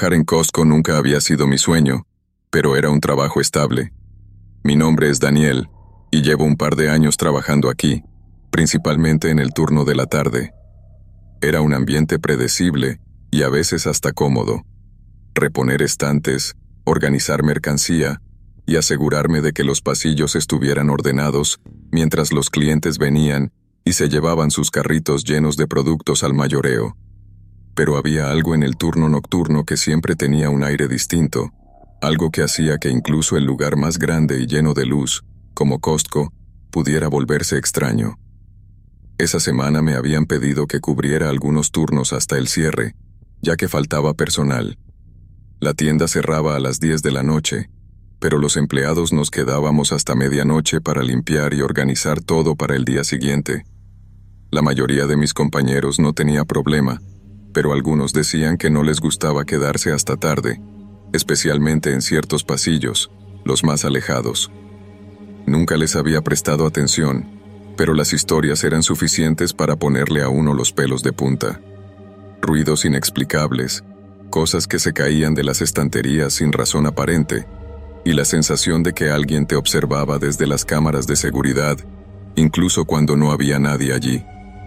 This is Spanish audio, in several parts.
Trabajar en Costco nunca había sido mi sueño, pero era un trabajo estable. Mi nombre es Daniel, y llevo un par de años trabajando aquí, principalmente en el turno de la tarde. Era un ambiente predecible y a veces hasta cómodo. Reponer estantes, organizar mercancía y asegurarme de que los pasillos estuvieran ordenados mientras los clientes venían y se llevaban sus carritos llenos de productos al mayoreo. Pero había algo en el turno nocturno que siempre tenía un aire distinto, algo que hacía que incluso el lugar más grande y lleno de luz, como Costco, pudiera volverse extraño. Esa semana me habían pedido que cubriera algunos turnos hasta el cierre, ya que faltaba personal. La tienda cerraba a las 10 de la noche, pero los empleados nos quedábamos hasta medianoche para limpiar y organizar todo para el día siguiente. La mayoría de mis compañeros no tenía problema, pero algunos decían que no les gustaba quedarse hasta tarde, especialmente en ciertos pasillos, los más alejados. Nunca les había prestado atención, pero las historias eran suficientes para ponerle a uno los pelos de punta. Ruidos inexplicables, cosas que se caían de las estanterías sin razón aparente, y la sensación de que alguien te observaba desde las cámaras de seguridad, incluso cuando no había nadie allí.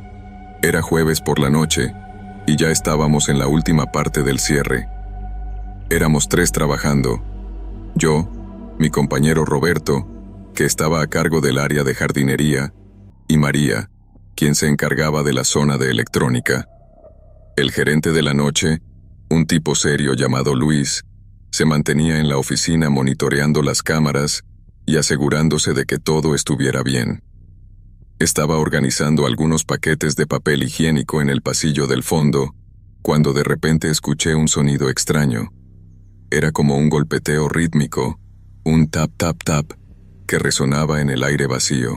Era jueves por la noche, y ya estábamos en la última parte del cierre. Éramos 3 trabajando. Yo, mi compañero Roberto, que estaba a cargo del área de jardinería, y María, quien se encargaba de la zona de electrónica. El gerente de la noche, un tipo serio llamado Luis, se mantenía en la oficina monitoreando las cámaras y asegurándose de que todo estuviera bien. Estaba organizando algunos paquetes de papel higiénico en el pasillo del fondo, cuando de repente escuché un sonido extraño. Era como un golpeteo rítmico, un tap tap tap, que resonaba en el aire vacío.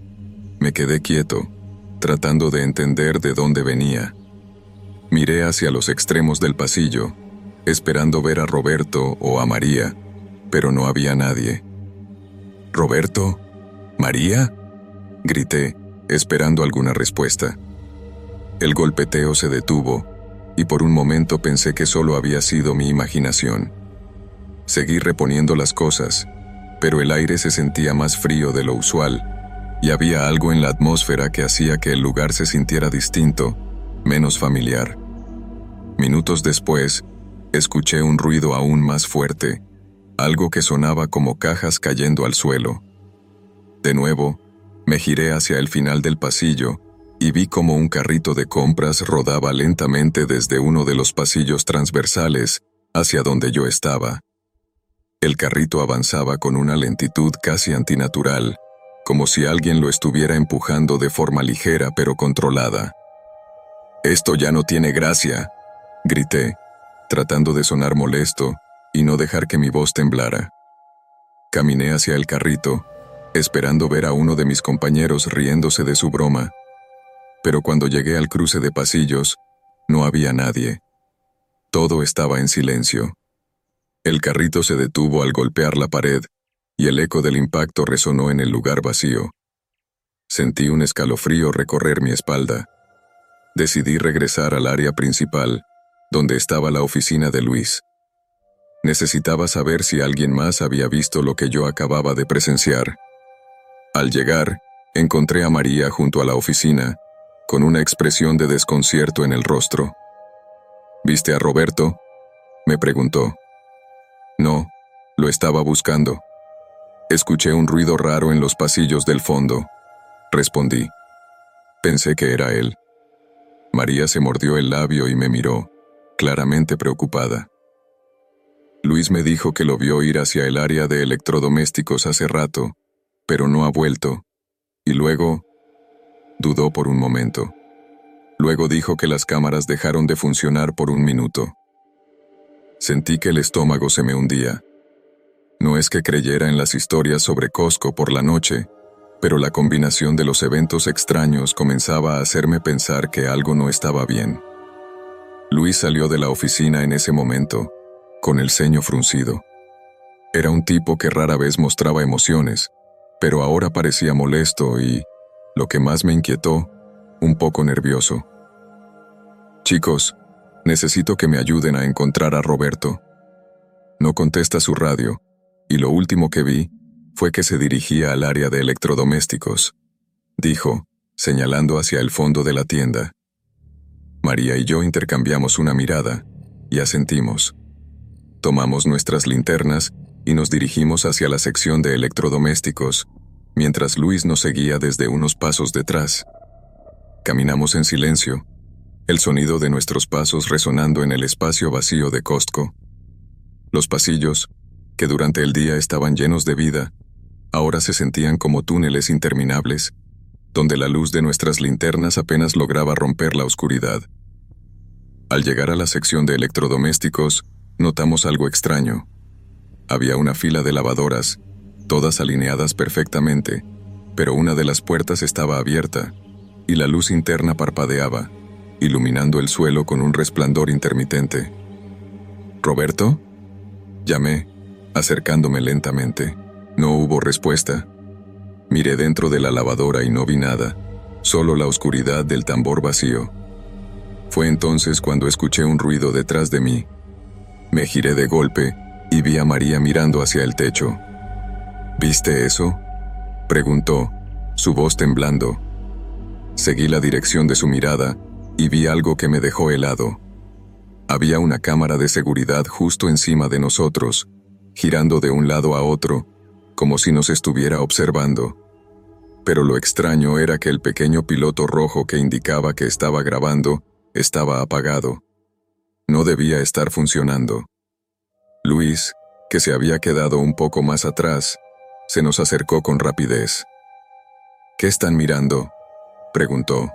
Me quedé quieto, tratando de entender de dónde venía. Miré hacia los extremos del pasillo, esperando ver a Roberto o a María, pero no había nadie. ¿Roberto? ¿María?, grité, esperando alguna respuesta. El golpeteo se detuvo, y por un momento pensé que solo había sido mi imaginación. Seguí reponiendo las cosas, pero el aire se sentía más frío de lo usual, y había algo en la atmósfera que hacía que el lugar se sintiera distinto, menos familiar. Minutos después, escuché un ruido aún más fuerte, algo que sonaba como cajas cayendo al suelo. De nuevo, me giré hacia el final del pasillo y vi cómo un carrito de compras rodaba lentamente desde uno de los pasillos transversales hacia donde yo estaba. El carrito avanzaba con una lentitud casi antinatural, como si alguien lo estuviera empujando de forma ligera pero controlada. «¡Esto ya no tiene gracia!», grité, tratando de sonar molesto y no dejar que mi voz temblara. Caminé hacia el carrito, esperando ver a uno de mis compañeros riéndose de su broma. Pero cuando llegué al cruce de pasillos, no había nadie. Todo estaba en silencio. El carrito se detuvo al golpear la pared, y el eco del impacto resonó en el lugar vacío. Sentí un escalofrío recorrer mi espalda. Decidí regresar al área principal, donde estaba la oficina de Luis. Necesitaba saber si alguien más había visto lo que yo acababa de presenciar. Al llegar, encontré a María junto a la oficina, con una expresión de desconcierto en el rostro. «¿Viste a Roberto?», me preguntó. «No, lo estaba buscando. Escuché un ruido raro en los pasillos del fondo», respondí. Pensé que era él. María se mordió el labio y me miró, claramente preocupada. «Luis me dijo que lo vio ir hacia el área de electrodomésticos hace rato, pero no ha vuelto, y luego…», dudó por un momento. Luego dijo que las cámaras dejaron de funcionar por un minuto. Sentí que el estómago se me hundía. No es que creyera en las historias sobre Costco por la noche, pero la combinación de los eventos extraños comenzaba a hacerme pensar que algo no estaba bien. Luis salió de la oficina en ese momento, con el ceño fruncido. Era un tipo que rara vez mostraba emociones, pero ahora parecía molesto y, lo que más me inquietó, un poco nervioso. «Chicos», Necesito que me ayuden a encontrar a Roberto. No contesta su radio, y lo último que vi fue que se dirigía al área de electrodomésticos, dijo, señalando hacia el fondo de la tienda. María y yo intercambiamos una mirada y asentimos. Tomamos nuestras linternas y nos dirigimos hacia la sección de electrodomésticos, mientras Luis nos seguía desde unos pasos detrás. Caminamos en silencio, el sonido de nuestros pasos resonando en el espacio vacío de Costco. Los pasillos, que durante el día estaban llenos de vida, ahora se sentían como túneles interminables, donde la luz de nuestras linternas apenas lograba romper la oscuridad. Al llegar a la sección de electrodomésticos, notamos algo extraño. Había una fila de lavadoras, todas alineadas perfectamente, pero una de las puertas estaba abierta, y la luz interna parpadeaba, iluminando el suelo con un resplandor intermitente. ¿Roberto?, llamé, acercándome lentamente. No hubo respuesta. Miré dentro de la lavadora y no vi nada, solo la oscuridad del tambor vacío. Fue entonces cuando escuché un ruido detrás de mí. Me giré de golpe y vi a María mirando hacia el techo. ¿Viste eso?, preguntó, su voz temblando. Seguí la dirección de su mirada y vi algo que me dejó helado. Había una cámara de seguridad justo encima de nosotros, girando de un lado a otro, como si nos estuviera observando. Pero lo extraño era que el pequeño piloto rojo que indicaba que estaba grabando estaba apagado. No debía estar funcionando. Luis, que se había quedado un poco más atrás, se nos acercó con rapidez. ¿Qué están mirando?, preguntó.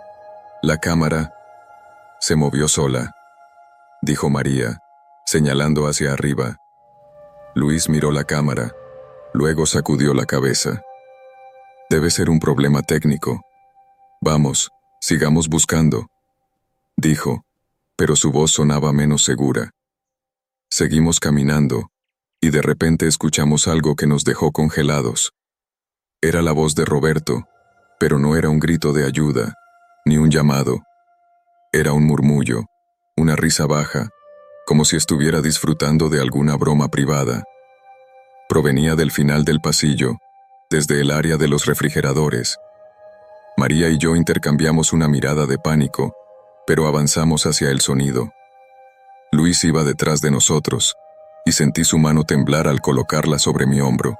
La cámara se movió sola, dijo María, señalando hacia arriba. Luis miró la cámara, luego sacudió la cabeza. Debe ser un problema técnico. Vamos, sigamos buscando, dijo, pero su voz sonaba menos segura. Seguimos caminando, y de repente escuchamos algo que nos dejó congelados. Era la voz de Roberto, pero no era un grito de ayuda, ni un llamado. Era un murmullo, una risa baja, como si estuviera disfrutando de alguna broma privada. Provenía del final del pasillo, desde el área de los refrigeradores. María y yo intercambiamos una mirada de pánico, pero avanzamos hacia el sonido. Luis iba detrás de nosotros, y sentí su mano temblar al colocarla sobre mi hombro.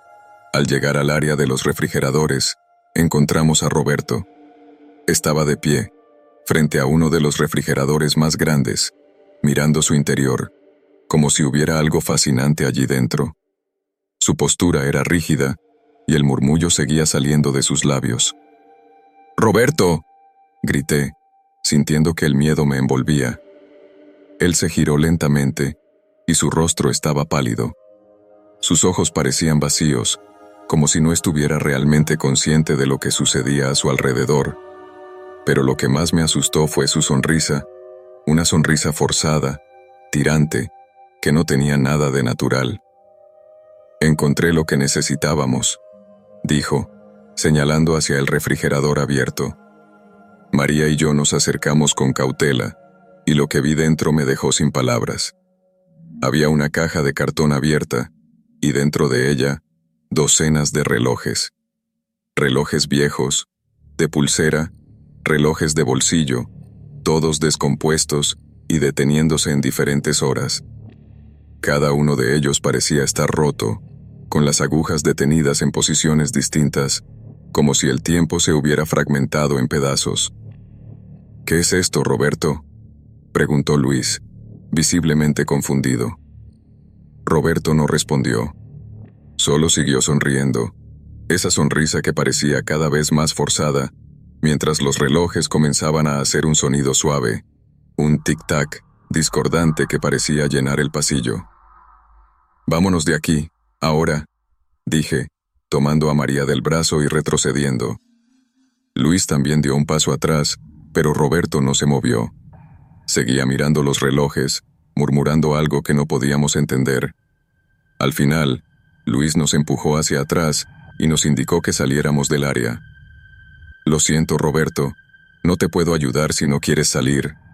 Al llegar al área de los refrigeradores, encontramos a Roberto. Estaba de pie, frente a uno de los refrigeradores más grandes, mirando su interior, como si hubiera algo fascinante allí dentro. Su postura era rígida, y el murmullo seguía saliendo de sus labios. ¡Roberto!, grité, sintiendo que el miedo me envolvía. Él se giró lentamente, y su rostro estaba pálido. Sus ojos parecían vacíos, como si no estuviera realmente consciente de lo que sucedía a su alrededor. Pero lo que más me asustó fue su sonrisa, una sonrisa forzada, tirante, que no tenía nada de natural. Encontré lo que necesitábamos, dijo, señalando hacia el refrigerador abierto. María y yo nos acercamos con cautela, y lo que vi dentro me dejó sin palabras. Había una caja de cartón abierta, y dentro de ella, docenas de relojes. Relojes viejos, de pulsera, relojes de bolsillo, todos descompuestos y deteniéndose en diferentes horas. Cada uno de ellos parecía estar roto, con las agujas detenidas en posiciones distintas, como si el tiempo se hubiera fragmentado en pedazos. ¿Qué es esto, Roberto?, preguntó Luis, visiblemente confundido. Roberto no respondió. Solo siguió sonriendo, esa sonrisa que parecía cada vez más forzada, mientras los relojes comenzaban a hacer un sonido suave, un tic-tac discordante que parecía llenar el pasillo. «Vámonos de aquí, ahora», dije, tomando a María del brazo y retrocediendo. Luis también dio un paso atrás, pero Roberto no se movió. Seguía mirando los relojes, murmurando algo que no podíamos entender. Al final, Luis nos empujó hacia atrás y nos indicó que saliéramos del área. «Lo siento, Roberto, no te puedo ayudar si no quieres salir»,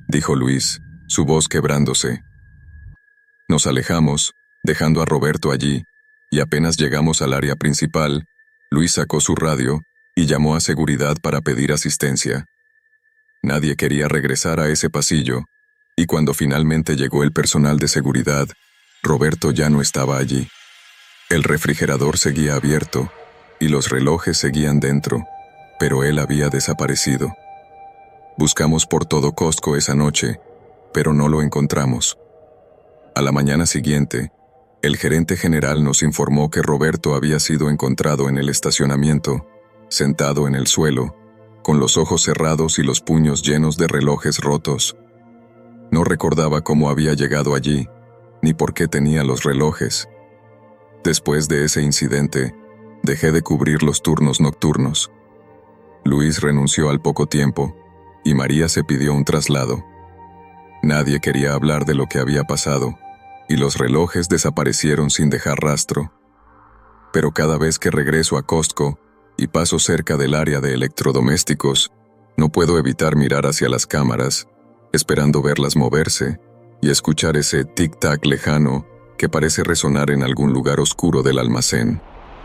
dijo Luis, su voz quebrándose. Nos alejamos, dejando a Roberto allí, y apenas llegamos al área principal, Luis sacó su radio y llamó a seguridad para pedir asistencia. Nadie quería regresar a ese pasillo, y cuando finalmente llegó el personal de seguridad, Roberto ya no estaba allí. El refrigerador seguía abierto, y los relojes seguían dentro, pero él había desaparecido. Buscamos por todo Costco esa noche, pero no lo encontramos. A la mañana siguiente, el gerente general nos informó que Roberto había sido encontrado en el estacionamiento, sentado en el suelo, con los ojos cerrados y los puños llenos de relojes rotos. No recordaba cómo había llegado allí, ni por qué tenía los relojes. Después de ese incidente, dejé de cubrir los turnos nocturnos. Luis renunció al poco tiempo, y María se pidió un traslado. Nadie quería hablar de lo que había pasado, y los relojes desaparecieron sin dejar rastro. Pero cada vez que regreso a Costco y paso cerca del área de electrodomésticos, no puedo evitar mirar hacia las cámaras, esperando verlas moverse y escuchar ese tic-tac lejano que parece resonar en algún lugar oscuro del almacén.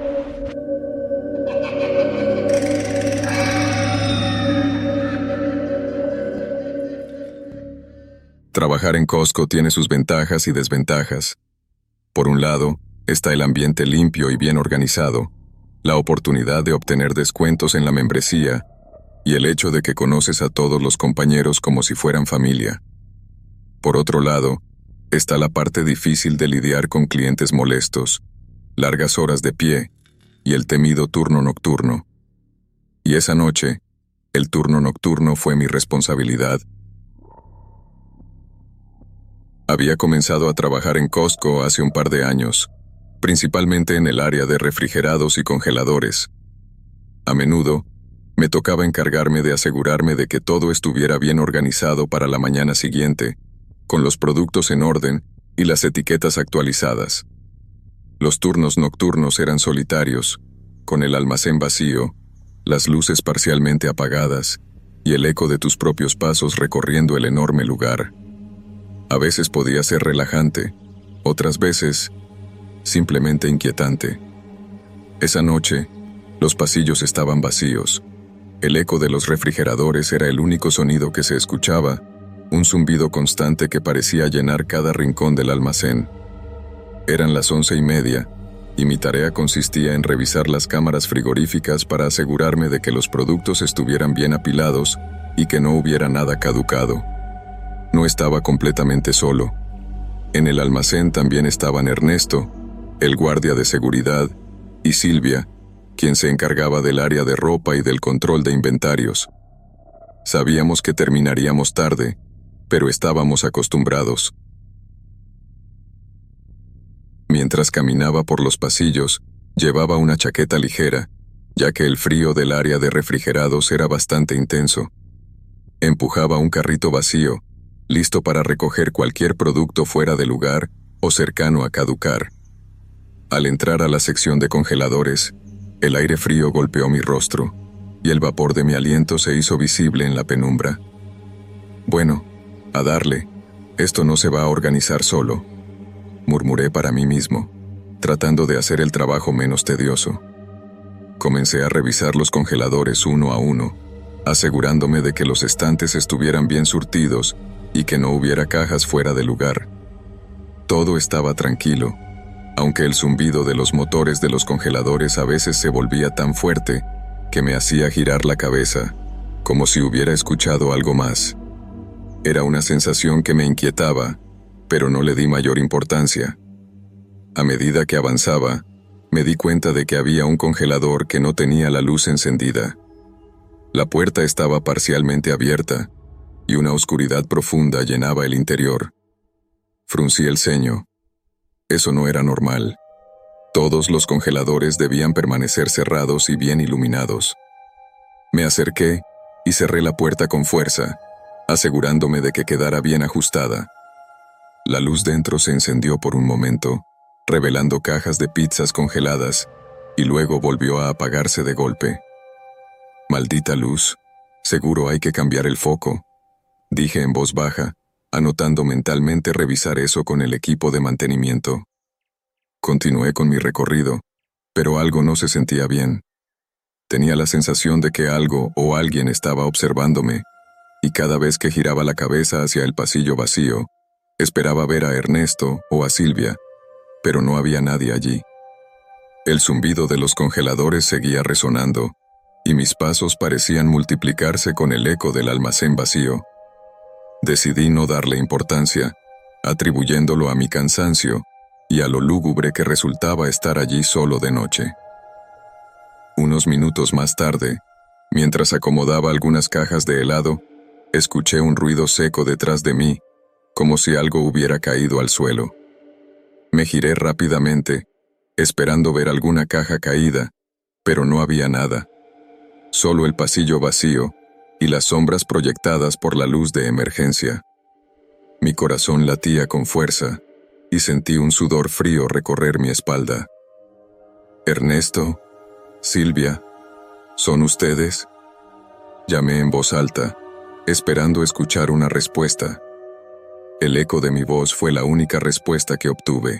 Trabajar en Costco tiene sus ventajas y desventajas. Por un lado, está el ambiente limpio y bien organizado, la oportunidad de obtener descuentos en la membresía y el hecho de que conoces a todos los compañeros como si fueran familia. Por otro lado, está la parte difícil de lidiar con clientes molestos, largas horas de pie y el temido turno nocturno. Y esa noche, el turno nocturno fue mi responsabilidad. Había comenzado a trabajar en Costco hace un par de años, principalmente en el área de refrigerados y congeladores. A menudo, me tocaba encargarme de asegurarme de que todo estuviera bien organizado para la mañana siguiente, con los productos en orden y las etiquetas actualizadas. Los turnos nocturnos eran solitarios, con el almacén vacío, las luces parcialmente apagadas y el eco de tus propios pasos recorriendo el enorme lugar. A veces podía ser relajante, otras veces, simplemente inquietante. Esa noche, los pasillos estaban vacíos. El eco de los refrigeradores era el único sonido que se escuchaba, un zumbido constante que parecía llenar cada rincón del almacén. Eran las 11:30, y mi tarea consistía en revisar las cámaras frigoríficas para asegurarme de que los productos estuvieran bien apilados y que no hubiera nada caducado. No estaba completamente solo. En el almacén también estaban Ernesto, el guardia de seguridad, y Silvia, quien se encargaba del área de ropa y del control de inventarios. Sabíamos que terminaríamos tarde, pero estábamos acostumbrados. Mientras caminaba por los pasillos, llevaba una chaqueta ligera, ya que el frío del área de refrigerados era bastante intenso. Empujaba un carrito vacío, listo para recoger cualquier producto fuera de lugar o cercano a caducar. Al entrar a la sección de congeladores, el aire frío golpeó mi rostro, y el vapor de mi aliento se hizo visible en la penumbra. Bueno, a darle, esto no se va a organizar solo, murmuré para mí mismo, tratando de hacer el trabajo menos tedioso. Comencé a revisar los congeladores uno a uno, asegurándome de que los estantes estuvieran bien surtidos y que no hubiera cajas fuera de lugar. Todo estaba tranquilo, aunque el zumbido de los motores de los congeladores a veces se volvía tan fuerte que me hacía girar la cabeza, como si hubiera escuchado algo más. Era una sensación que me inquietaba, pero no le di mayor importancia. A medida que avanzaba, me di cuenta de que había un congelador que no tenía la luz encendida. La puerta estaba parcialmente abierta, y una oscuridad profunda llenaba el interior. Fruncí el ceño. Eso no era normal. Todos los congeladores debían permanecer cerrados y bien iluminados. Me acerqué y cerré la puerta con fuerza, asegurándome de que quedara bien ajustada. La luz dentro se encendió por un momento, revelando cajas de pizzas congeladas, y luego volvió a apagarse de golpe. Maldita luz, seguro hay que cambiar el foco. dije en voz baja, anotando mentalmente revisar eso con el equipo de mantenimiento. Continué con mi recorrido, pero algo no se sentía bien. Tenía la sensación de que algo o alguien estaba observándome, y cada vez que giraba la cabeza hacia el pasillo vacío, esperaba ver a Ernesto o a Silvia, pero no había nadie allí. El zumbido de los congeladores seguía resonando, y mis pasos parecían multiplicarse con el eco del almacén vacío. Decidí no darle importancia, atribuyéndolo a mi cansancio y a lo lúgubre que resultaba estar allí solo de noche. Unos minutos más tarde, mientras acomodaba algunas cajas de helado, escuché un ruido seco detrás de mí, como si algo hubiera caído al suelo. Me giré rápidamente, esperando ver alguna caja caída, pero no había nada. Solo el pasillo vacío y las sombras proyectadas por la luz de emergencia. Mi corazón latía con fuerza y sentí un sudor frío recorrer mi espalda. «Ernesto, Silvia, ¿son ustedes?», llamé en voz alta, esperando escuchar una respuesta. El eco de mi voz fue la única respuesta que obtuve.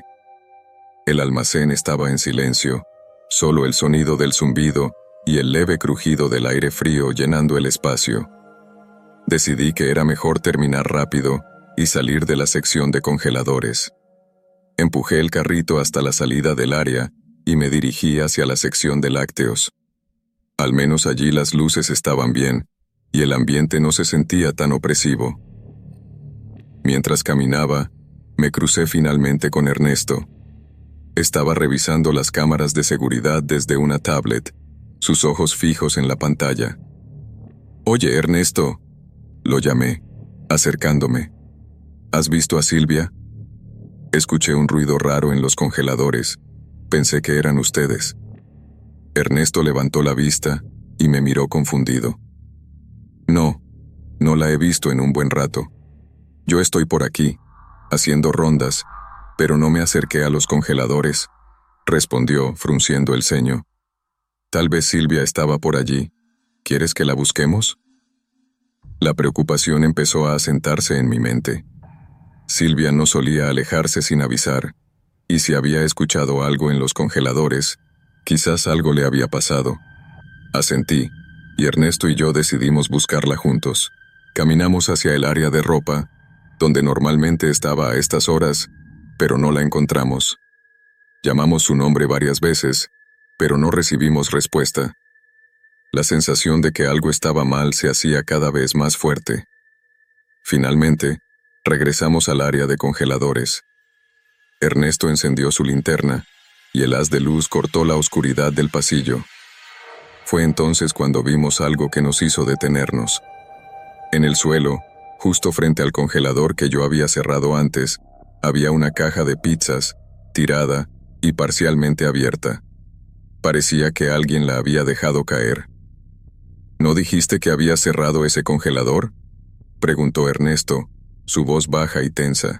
El almacén estaba en silencio, solo el sonido del zumbido y el leve crujido del aire frío llenando el espacio. Decidí que era mejor terminar rápido y salir de la sección de congeladores. Empujé el carrito hasta la salida del área y me dirigí hacia la sección de lácteos. Al menos allí las luces estaban bien y el ambiente no se sentía tan opresivo. Mientras caminaba, me crucé finalmente con Ernesto. Estaba revisando las cámaras de seguridad desde una tablet, sus ojos fijos en la pantalla. «Oye, Ernesto», lo llamé, acercándome. «¿Has visto a Silvia?». Escuché un ruido raro en los congeladores. Pensé que eran ustedes. Ernesto levantó la vista y me miró confundido. «No, no la he visto en un buen rato. Yo estoy por aquí, haciendo rondas, pero no me acerqué a los congeladores», respondió, frunciendo el ceño. «Tal vez Silvia estaba por allí. ¿Quieres que la busquemos?». La preocupación empezó a asentarse en mi mente. Silvia no solía alejarse sin avisar, y si había escuchado algo en los congeladores, quizás algo le había pasado. Asentí, y Ernesto y yo decidimos buscarla juntos. Caminamos hacia el área de ropa, donde normalmente estaba a estas horas, pero no la encontramos. Llamamos su nombre varias veces, pero no recibimos respuesta. La sensación de que algo estaba mal se hacía cada vez más fuerte. Finalmente, regresamos al área de congeladores. Ernesto encendió su linterna, y el haz de luz cortó la oscuridad del pasillo. Fue entonces cuando vimos algo que nos hizo detenernos. En el suelo, justo frente al congelador que yo había cerrado antes, había una caja de pizzas, tirada y parcialmente abierta. Parecía que alguien la había dejado caer. «¿No dijiste que había cerrado ese congelador?», preguntó Ernesto, su voz baja y tensa.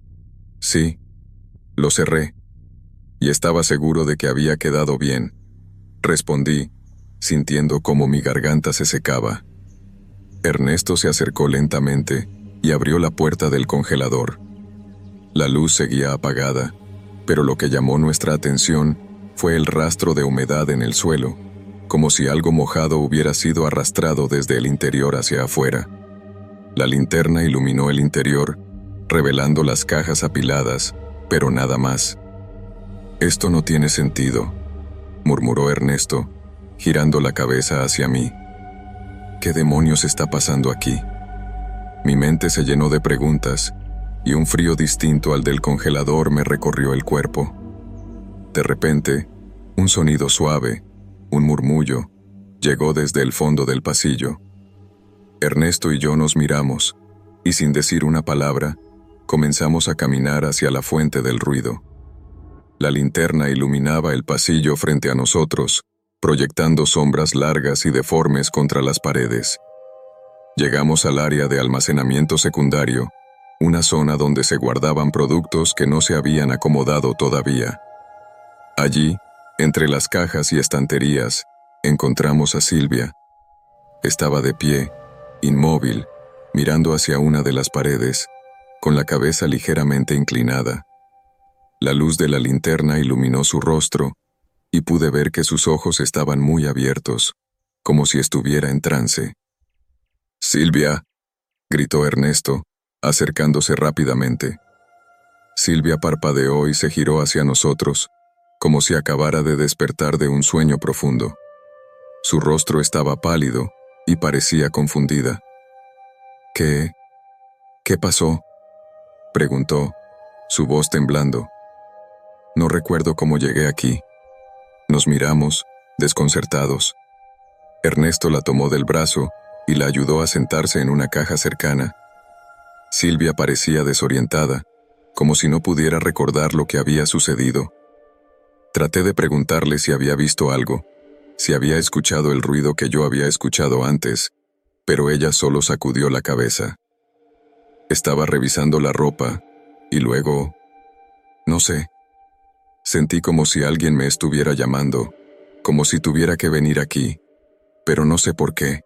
«Sí, lo cerré, y estaba seguro de que había quedado bien», respondí, sintiendo cómo mi garganta se secaba. Ernesto se acercó lentamente y abrió la puerta del congelador. La luz seguía apagada, pero lo que llamó nuestra atención fue el rastro de humedad en el suelo, como si algo mojado hubiera sido arrastrado desde el interior hacia afuera. La linterna iluminó el interior, revelando las cajas apiladas, pero nada más. «Esto no tiene sentido», murmuró Ernesto, girando la cabeza hacia mí. «¿Qué demonios está pasando aquí?». Mi mente se llenó de preguntas, y un frío distinto al del congelador me recorrió el cuerpo. De repente, un sonido suave, un murmullo, llegó desde el fondo del pasillo. Ernesto y yo nos miramos, y sin decir una palabra, comenzamos a caminar hacia la fuente del ruido. La linterna iluminaba el pasillo frente a nosotros, proyectando sombras largas y deformes contra las paredes. Llegamos al área de almacenamiento secundario, una zona donde se guardaban productos que no se habían acomodado todavía. Allí, entre las cajas y estanterías, encontramos a Silvia. Estaba de pie, inmóvil, mirando hacia una de las paredes, con la cabeza ligeramente inclinada. La luz de la linterna iluminó su rostro, y pude ver que sus ojos estaban muy abiertos, como si estuviera en trance. «Silvia», gritó Ernesto, acercándose rápidamente. Silvia parpadeó y se giró hacia nosotros, como si acabara de despertar de un sueño profundo. Su rostro estaba pálido y parecía confundida. «¿Qué pasó?», preguntó, su voz temblando. «No recuerdo cómo llegué aquí». Nos miramos, desconcertados. Ernesto la tomó del brazo y la ayudó a sentarse en una caja cercana. Silvia parecía desorientada, como si no pudiera recordar lo que había sucedido. Traté de preguntarle si había visto algo, si había escuchado el ruido que yo había escuchado antes, pero ella solo sacudió la cabeza. Estaba revisando la ropa, y luego... no sé. Sentí como si alguien me estuviera llamando, como si tuviera que venir aquí, pero no sé por qué.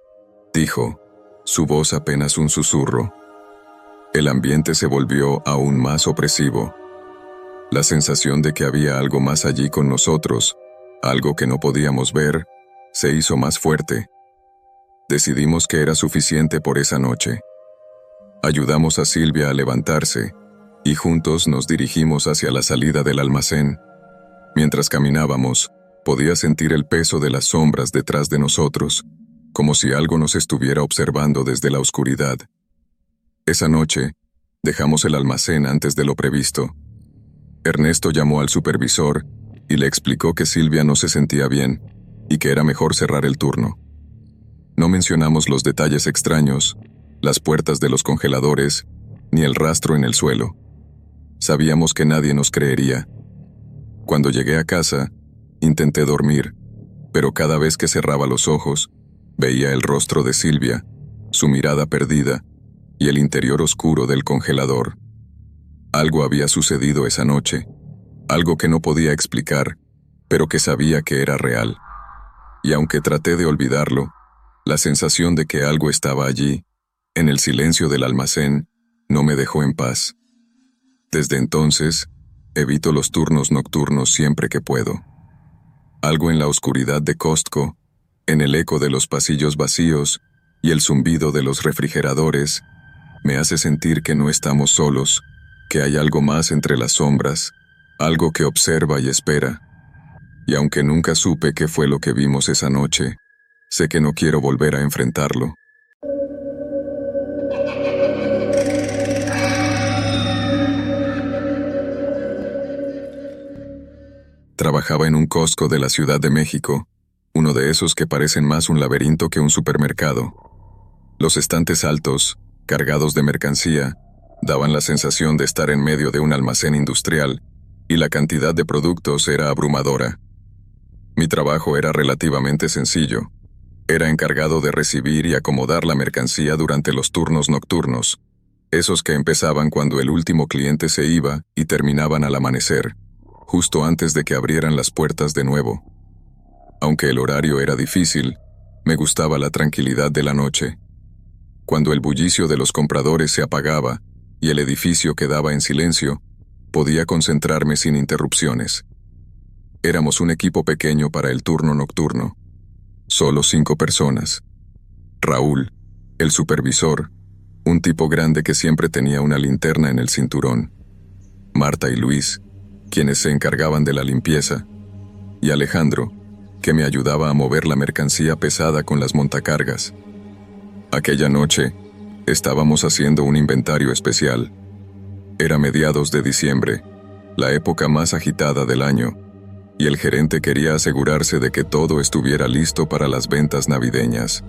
Dijo, su voz apenas un susurro. El ambiente se volvió aún más opresivo. La sensación de que había algo más allí con nosotros, algo que no podíamos ver, se hizo más fuerte. Decidimos que era suficiente por esa noche. Ayudamos a Silvia a levantarse, y juntos nos dirigimos hacia la salida del almacén. Mientras caminábamos, podía sentir el peso de las sombras detrás de nosotros, como si algo nos estuviera observando desde la oscuridad. Esa noche, dejamos el almacén antes de lo previsto. Ernesto llamó al supervisor y le explicó que Silvia no se sentía bien y que era mejor cerrar el turno. No mencionamos los detalles extraños, las puertas de los congeladores, ni el rastro en el suelo. Sabíamos que nadie nos creería. Cuando llegué a casa, intenté dormir, pero cada vez que cerraba los ojos, veía el rostro de Silvia, su mirada perdida y el interior oscuro del congelador. Algo había sucedido esa noche, algo que no podía explicar, pero que sabía que era real. Y aunque traté de olvidarlo, la sensación de que algo estaba allí, en el silencio del almacén, no me dejó en paz. Desde entonces, evito los turnos nocturnos siempre que puedo. Algo en la oscuridad de Costco, en el eco de los pasillos vacíos y el zumbido de los refrigeradores, me hace sentir que no estamos solos, que hay algo más entre las sombras, algo que observa y espera. Y aunque nunca supe qué fue lo que vimos esa noche, sé que no quiero volver a enfrentarlo. Trabajaba en un Costco de la Ciudad de México, uno de esos que parecen más un laberinto que un supermercado. Los estantes altos, cargados de mercancía, daban la sensación de estar en medio de un almacén industrial, y la cantidad de productos era abrumadora. Mi trabajo era relativamente sencillo. Era encargado de recibir y acomodar la mercancía durante los turnos nocturnos, esos que empezaban cuando el último cliente se iba y terminaban al amanecer, justo antes de que abrieran las puertas de nuevo. Aunque el horario era difícil, me gustaba la tranquilidad de la noche. Cuando el bullicio de los compradores se apagaba y el edificio quedaba en silencio, podía concentrarme sin interrupciones. Éramos un equipo pequeño para el turno nocturno. Solo 5 personas. Raúl, el supervisor, un tipo grande que siempre tenía una linterna en el cinturón. Marta y Luis, quienes se encargaban de la limpieza. Y Alejandro, que me ayudaba a mover la mercancía pesada con las montacargas. Aquella noche, estábamos haciendo un inventario especial. Era mediados de diciembre, la época más agitada del año, y el gerente quería asegurarse de que todo estuviera listo para las ventas navideñas.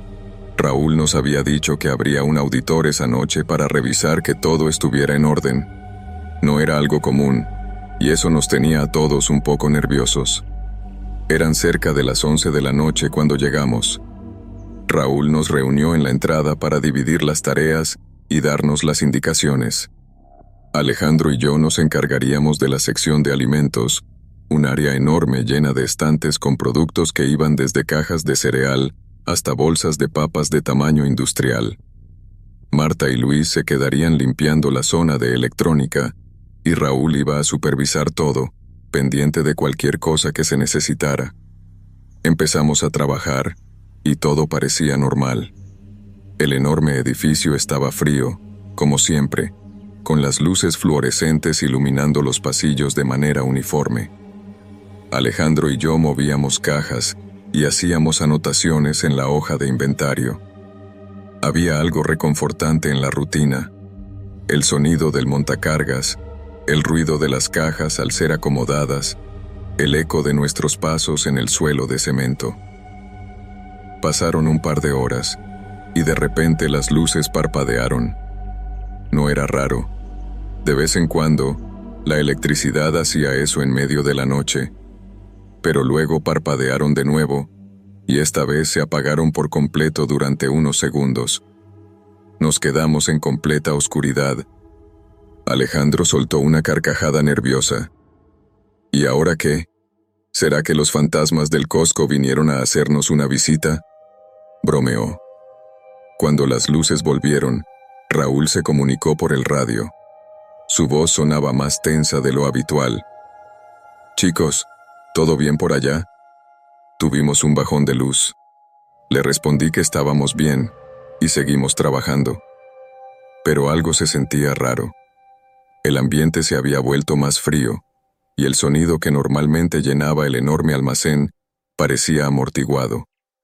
Raúl nos había dicho que habría un auditor esa noche para revisar que todo estuviera en orden. No era algo común, y eso nos tenía a todos un poco nerviosos. Eran cerca de las 11 de la noche cuando llegamos. Raúl nos reunió en la entrada para dividir las tareas y darnos las indicaciones. Alejandro y yo nos encargaríamos de la sección de alimentos, un área enorme llena de estantes con productos que iban desde cajas de cereal hasta bolsas de papas de tamaño industrial. Marta y Luis se quedarían limpiando la zona de electrónica y Raúl iba a supervisar todo, pendiente de cualquier cosa que se necesitara. Empezamos a trabajar y todo parecía normal. El enorme edificio estaba frío, como siempre, con las luces fluorescentes iluminando los pasillos de manera uniforme. Alejandro y yo movíamos cajas y hacíamos anotaciones en la hoja de inventario. Había algo reconfortante en la rutina: el sonido del montacargas, el ruido de las cajas al ser acomodadas, el eco de nuestros pasos en el suelo de cemento. Pasaron un par de horas y de repente las luces parpadearon. No era raro. De vez en cuando, la electricidad hacía eso en medio de la noche, pero luego parpadearon de nuevo, y esta vez se apagaron por completo durante unos segundos. Nos quedamos en completa oscuridad. Alejandro soltó una carcajada nerviosa. ¿Y ahora qué? ¿Será que los fantasmas del Costco vinieron a hacernos una visita?, bromeó. Cuando las luces volvieron, Raúl se comunicó por el radio. Su voz sonaba más tensa de lo habitual. «Chicos, ¿todo bien por allá?» Tuvimos un bajón de luz. Le respondí que estábamos bien y seguimos trabajando. Pero algo se sentía raro. El ambiente se había vuelto más frío y el sonido que normalmente llenaba el enorme almacén parecía amortiguado.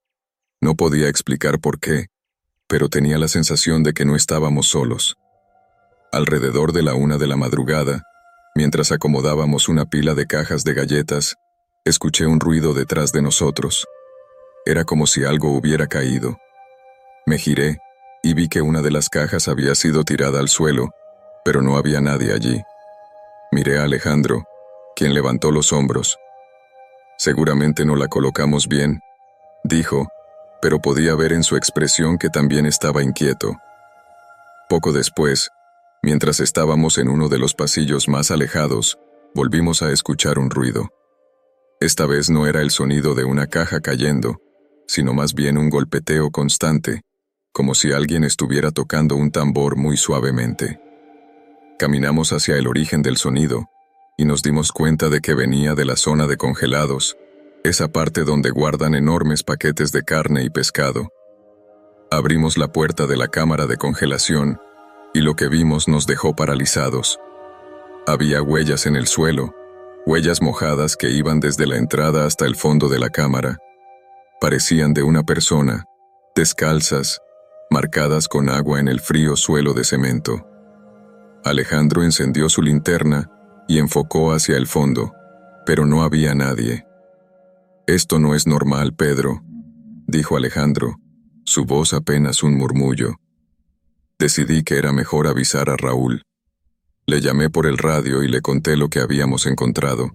No podía explicar por qué, pero tenía la sensación de que no estábamos solos. Alrededor de la 1 de la madrugada, mientras acomodábamos una pila de cajas de galletas, escuché un ruido detrás de nosotros. Era como si algo hubiera caído. Me giré y vi que una de las cajas había sido tirada al suelo, pero no había nadie allí. Miré a Alejandro, quien levantó los hombros. «Seguramente no la colocamos bien», dijo, pero podía ver en su expresión que también estaba inquieto. Poco después, mientras estábamos en uno de los pasillos más alejados, volvimos a escuchar un ruido. Esta vez no era el sonido de una caja cayendo, sino más bien un golpeteo constante, como si alguien estuviera tocando un tambor muy suavemente. Caminamos hacia el origen del sonido, y nos dimos cuenta de que venía de la zona de congelados, esa parte donde guardan enormes paquetes de carne y pescado. Abrimos la puerta de la cámara de congelación, y lo que vimos nos dejó paralizados. Había huellas en el suelo, huellas mojadas que iban desde la entrada hasta el fondo de la cámara. Parecían de una persona, descalzas, marcadas con agua en el frío suelo de cemento. Alejandro encendió su linterna y enfocó hacia el fondo, pero no había nadie. «Esto no es normal, Pedro», dijo Alejandro, su voz apenas un murmullo. Decidí que era mejor avisar a Raúl. Le llamé por el radio y le conté lo que habíamos encontrado.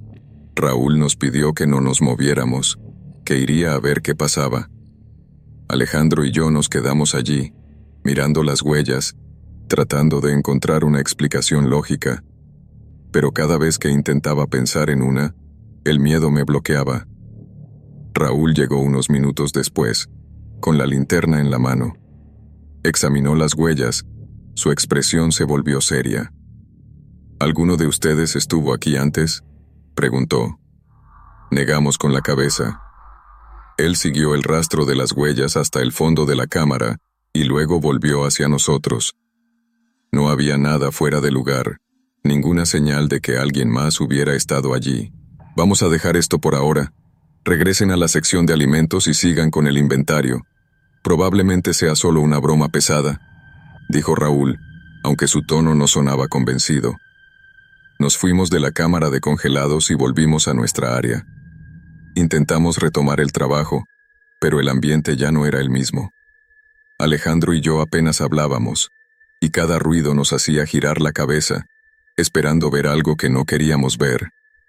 Raúl nos pidió que no nos moviéramos, que iría a ver qué pasaba. Alejandro y yo nos quedamos allí, mirando las huellas, tratando de encontrar una explicación lógica. Pero cada vez que intentaba pensar en una, el miedo me bloqueaba. Raúl llegó unos minutos después, con la linterna en la mano. Examinó las huellas, su expresión se volvió seria. «¿Alguno de ustedes estuvo aquí antes?», preguntó. Negamos con la cabeza. Él siguió el rastro de las huellas hasta el fondo de la cámara y luego volvió hacia nosotros. No había nada fuera de lugar, ninguna señal de que alguien más hubiera estado allí. «Vamos a dejar esto por ahora. Regresen a la sección de alimentos y sigan con el inventario. Probablemente sea solo una broma pesada», dijo Raúl, aunque su tono no sonaba convencido. Nos fuimos de la cámara de congelados y volvimos a nuestra área. Intentamos retomar el trabajo, pero el ambiente ya no era el mismo. Alejandro y yo apenas hablábamos, y cada ruido nos hacía girar la cabeza, esperando ver algo que no queríamos ver.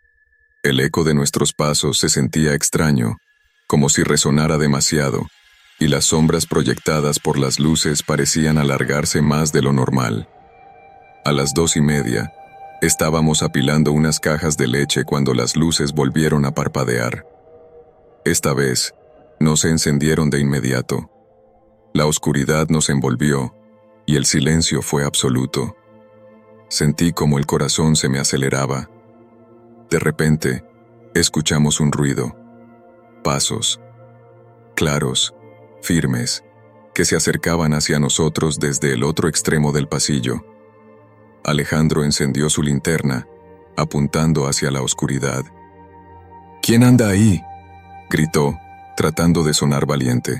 El eco de nuestros pasos se sentía extraño, como si resonara demasiado, y las sombras proyectadas por las luces parecían alargarse más de lo normal. A las 2:30, estábamos apilando unas cajas de leche cuando las luces volvieron a parpadear. Esta vez, no se encendieron de inmediato. La oscuridad nos envolvió, y el silencio fue absoluto. Sentí como el corazón se me aceleraba. De repente, escuchamos un ruido. Pasos. Claros, firmes, que se acercaban hacia nosotros desde el otro extremo del pasillo. Alejandro encendió su linterna, apuntando hacia la oscuridad. «¿Quién anda ahí?», gritó, tratando de sonar valiente.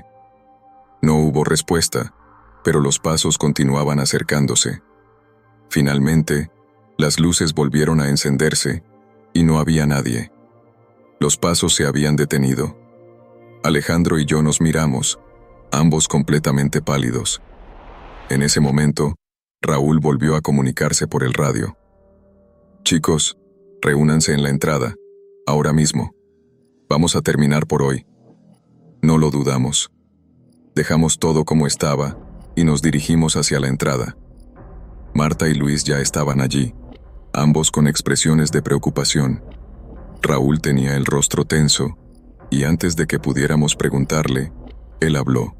No hubo respuesta, pero los pasos continuaban acercándose. Finalmente, las luces volvieron a encenderse y no había nadie. Los pasos se habían detenido. Alejandro y yo nos miramos, ambos completamente pálidos. En ese momento, Raúl volvió a comunicarse por el radio. «Chicos, reúnanse en la entrada, ahora mismo. Vamos a terminar por hoy». No lo dudamos. Dejamos todo como estaba y nos dirigimos hacia la entrada. Marta y Luis ya estaban allí, ambos con expresiones de preocupación. Raúl tenía el rostro tenso, y antes de que pudiéramos preguntarle, él habló.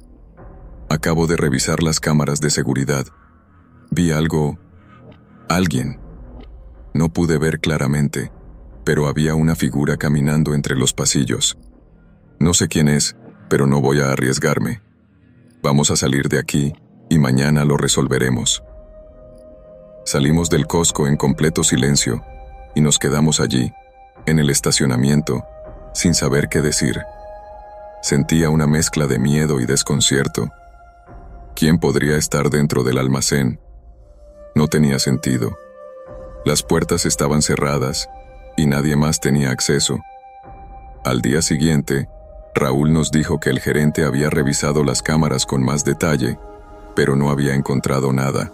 «Acabo de revisar las cámaras de seguridad. Vi algo... alguien. No pude ver claramente, pero había una figura caminando entre los pasillos. No sé quién es, pero no voy a arriesgarme. Vamos a salir de aquí y mañana lo resolveremos». Salimos del Costco en completo silencio y nos quedamos allí, en el estacionamiento, sin saber qué decir. Sentía una mezcla de miedo y desconcierto. ¿Quién podría estar dentro del almacén? No tenía sentido. Las puertas estaban cerradas y nadie más tenía acceso. Al día siguiente, Raúl nos dijo que el gerente había revisado las cámaras con más detalle, pero no había encontrado nada.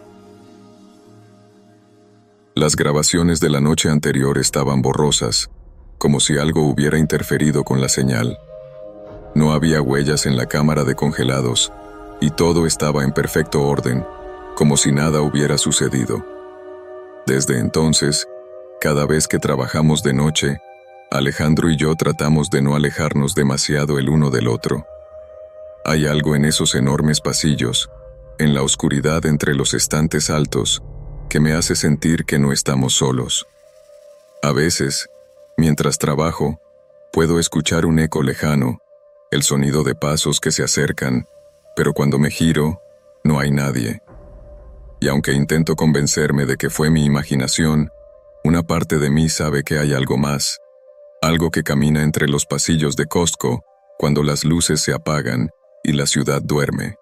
Las grabaciones de la noche anterior estaban borrosas, como si algo hubiera interferido con la señal. No había huellas en la cámara de congelados, y todo estaba en perfecto orden, como si nada hubiera sucedido. Desde entonces, cada vez que trabajamos de noche, Alejandro y yo tratamos de no alejarnos demasiado el uno del otro. Hay algo en esos enormes pasillos, en la oscuridad entre los estantes altos, que me hace sentir que no estamos solos. A veces, mientras trabajo, puedo escuchar un eco lejano, el sonido de pasos que se acercan, pero cuando me giro, no hay nadie. Y aunque intento convencerme de que fue mi imaginación, una parte de mí sabe que hay algo más, algo que camina entre los pasillos de Costco cuando las luces se apagan y la ciudad duerme.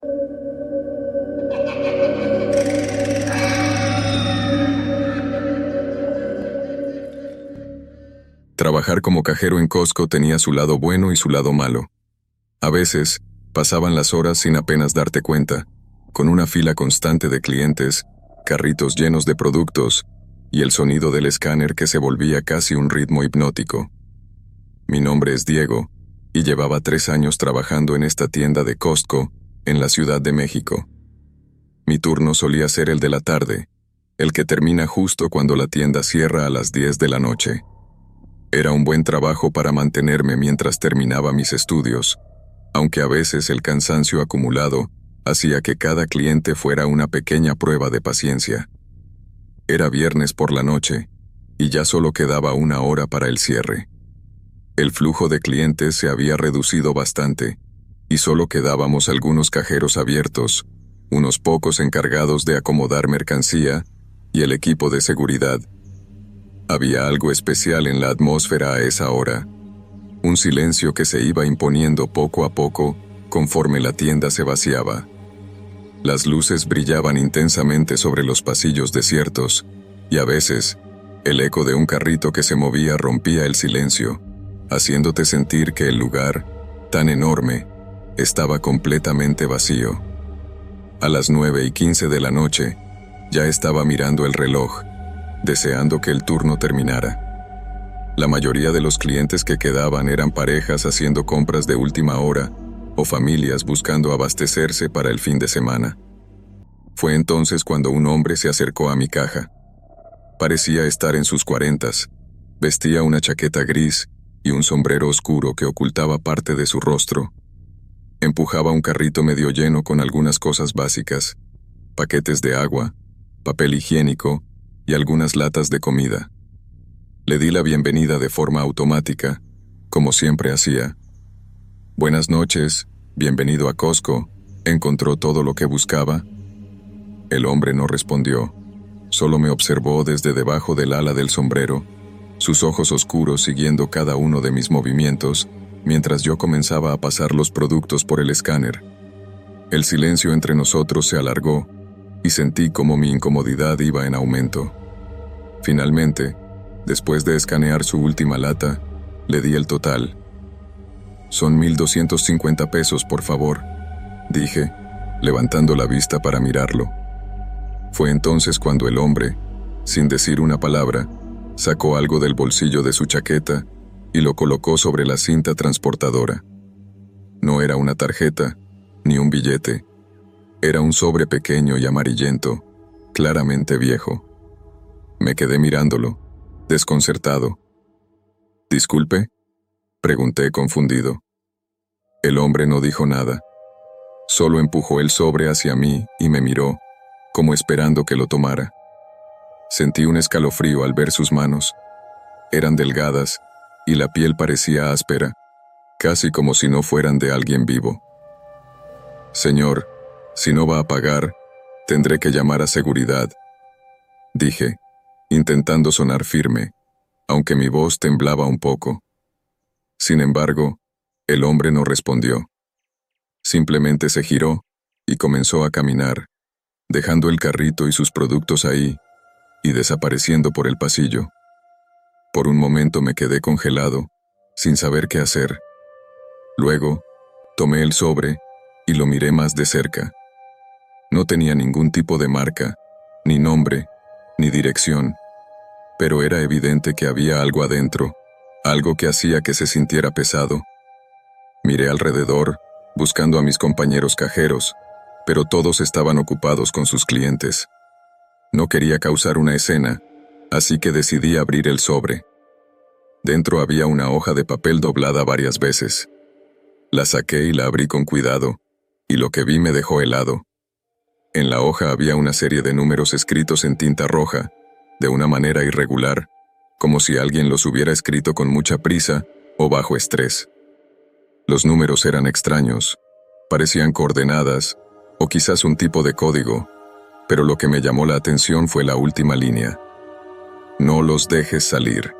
Trabajar como cajero en Costco tenía su lado bueno y su lado malo. A veces, pasaban las horas sin apenas darte cuenta, con una fila constante de clientes, carritos llenos de productos, y el sonido del escáner que se volvía casi un ritmo hipnótico. Mi nombre es Diego, y llevaba 3 años trabajando en esta tienda de Costco, en la Ciudad de México. Mi turno solía ser el de la tarde, el que termina justo cuando la tienda cierra a las 10 de la noche. Era un buen trabajo para mantenerme mientras terminaba mis estudios, aunque a veces el cansancio acumulado hacía que cada cliente fuera una pequeña prueba de paciencia. Era viernes por la noche, y ya solo quedaba 1 hora para el cierre. El flujo de clientes se había reducido bastante, y solo quedábamos algunos cajeros abiertos, unos pocos encargados de acomodar mercancía, y el equipo de seguridad. Había algo especial en la atmósfera a esa hora, un silencio que se iba imponiendo poco a poco conforme la tienda se vaciaba. Las luces brillaban intensamente sobre los pasillos desiertos, y a veces, el eco de un carrito que se movía rompía el silencio, haciéndote sentir que el lugar, tan enorme, estaba completamente vacío. A las 9:15 de la noche, ya estaba mirando el reloj, deseando que el turno terminara. La mayoría de los clientes que quedaban eran parejas haciendo compras de última hora o familias buscando abastecerse para el fin de semana. Fue entonces cuando un hombre se acercó a mi caja. Parecía estar en sus 40s, vestía una chaqueta gris y un sombrero oscuro que ocultaba parte de su rostro. Empujaba un carrito medio lleno con algunas cosas básicas, paquetes de agua, papel higiénico y algunas latas de comida. Le di la bienvenida de forma automática, como siempre hacía. Buenas noches, bienvenido a Costco. ¿Encontró todo lo que buscaba? El hombre no respondió, solo me observó desde debajo del ala del sombrero, sus ojos oscuros siguiendo cada uno de mis movimientos, mientras yo comenzaba a pasar los productos por el escáner. El silencio entre nosotros se alargó, y sentí como mi incomodidad iba en aumento. Finalmente, después de escanear su última lata, le di el total. Son 1,250 pesos, por favor, dije, levantando la vista para mirarlo. Fue entonces cuando el hombre, sin decir una palabra, sacó algo del bolsillo de su chaqueta y lo colocó sobre la cinta transportadora. No era una tarjeta, ni un billete. Era un sobre pequeño y amarillento, claramente viejo. Me quedé mirándolo, desconcertado. «¿Disculpe?», pregunté confundido. El hombre no dijo nada. Solo empujó el sobre hacia mí y me miró, como esperando que lo tomara. Sentí un escalofrío al ver sus manos. Eran delgadas, y la piel parecía áspera, casi como si no fueran de alguien vivo. «Señor, si no va a pagar, tendré que llamar a seguridad», dije, intentando sonar firme, aunque mi voz temblaba un poco. Sin embargo, el hombre no respondió. Simplemente se giró y comenzó a caminar, dejando el carrito y sus productos ahí, y desapareciendo por el pasillo. Por un momento me quedé congelado, sin saber qué hacer. Luego, tomé el sobre y lo miré más de cerca. No tenía ningún tipo de marca, ni nombre, ni dirección, pero era evidente que había algo adentro, algo que hacía que se sintiera pesado. Miré alrededor, buscando a mis compañeros cajeros, pero todos estaban ocupados con sus clientes. No quería causar una escena, así que decidí abrir el sobre. Dentro había una hoja de papel doblada varias veces. La saqué y la abrí con cuidado, y lo que vi me dejó helado. En la hoja había una serie de números escritos en tinta roja, de una manera irregular, como si alguien los hubiera escrito con mucha prisa o bajo estrés. Los números eran extraños, parecían coordenadas, o quizás un tipo de código, pero lo que me llamó la atención fue la última línea. «No los dejes salir».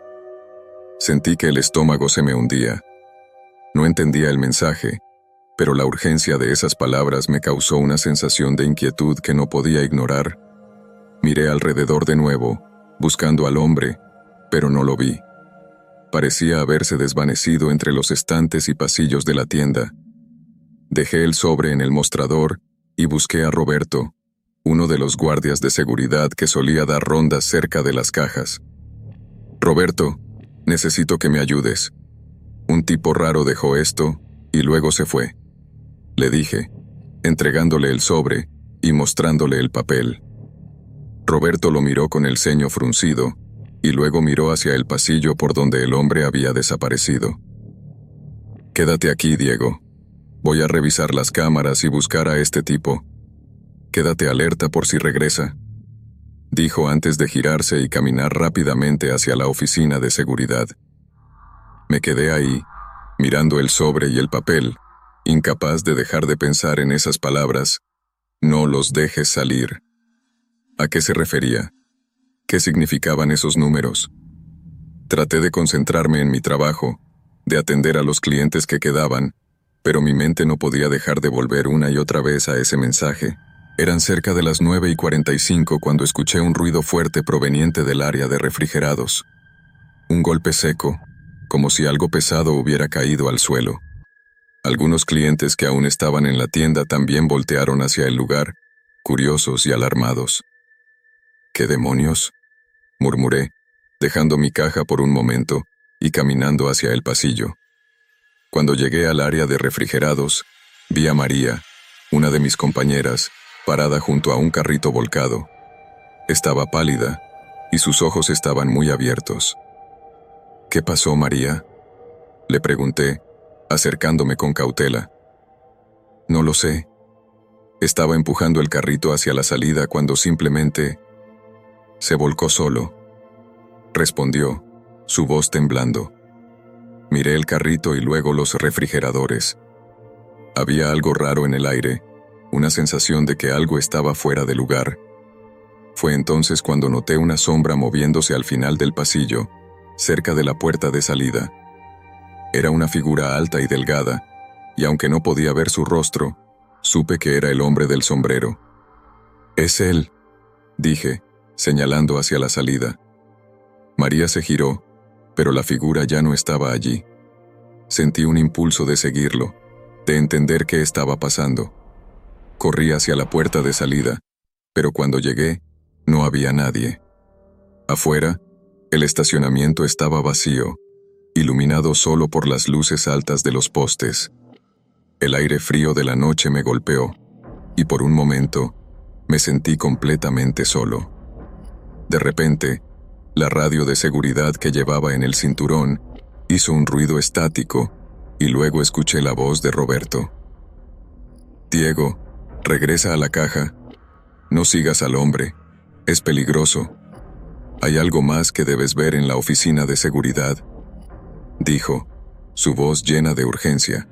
Sentí que el estómago se me hundía. No entendía el mensaje, pero la urgencia de esas palabras me causó una sensación de inquietud que no podía ignorar. Miré alrededor de nuevo, buscando al hombre, pero no lo vi. Parecía haberse desvanecido entre los estantes y pasillos de la tienda. Dejé el sobre en el mostrador y busqué a Roberto, uno de los guardias de seguridad que solía dar rondas cerca de las cajas. «Roberto, necesito que me ayudes. Un tipo raro dejó esto y luego se fue», le dije, entregándole el sobre y mostrándole el papel. Roberto lo miró con el ceño fruncido y luego miró hacia el pasillo por donde el hombre había desaparecido. «Quédate aquí, Diego. Voy a revisar las cámaras y buscar a este tipo. Quédate alerta por si regresa», dijo antes de girarse y caminar rápidamente hacia la oficina de seguridad. Me quedé ahí, mirando el sobre y el papel, incapaz de dejar de pensar en esas palabras: «No los dejes salir». ¿A qué se refería? ¿Qué significaban esos números? Traté de concentrarme en mi trabajo, de atender a los clientes que quedaban, pero mi mente no podía dejar de volver una y otra vez a ese mensaje. Eran cerca de las 9:45 cuando escuché un ruido fuerte proveniente del área de refrigerados. Un golpe seco, como si algo pesado hubiera caído al suelo. Algunos clientes que aún estaban en la tienda también voltearon hacia el lugar, curiosos y alarmados. «¿Qué demonios?», murmuré, dejando mi caja por un momento y caminando hacia el pasillo. Cuando llegué al área de refrigerados, vi a María, una de mis compañeras, parada junto a un carrito volcado. Estaba pálida, y sus ojos estaban muy abiertos. «¿Qué pasó, María?», le pregunté, acercándome con cautela. No lo sé. Estaba empujando el carrito hacia la salida cuando simplemente se volcó solo. Respondió, su voz temblando. Miré el carrito y luego los refrigeradores. Había algo raro en el aire, una sensación de que algo estaba fuera de lugar. Fue entonces cuando noté una sombra moviéndose al final del pasillo, cerca de la puerta de salida. Era una figura alta y delgada, y aunque no podía ver su rostro, supe que era el hombre del sombrero. «Es él», dije, señalando hacia la salida. María se giró, pero la figura ya no estaba allí. Sentí un impulso de seguirlo, de entender qué estaba pasando. Corrí hacia la puerta de salida, pero cuando llegué, no había nadie. Afuera, el estacionamiento estaba vacío, iluminado solo por las luces altas de los postes. El aire frío de la noche me golpeó, y por un momento, me sentí completamente solo. De repente, la radio de seguridad que llevaba en el cinturón hizo un ruido estático, y luego escuché la voz de Roberto. «Diego, regresa a la caja. No sigas al hombre. Es peligroso. Hay algo más que debes ver en la oficina de seguridad», dijo, su voz llena de urgencia.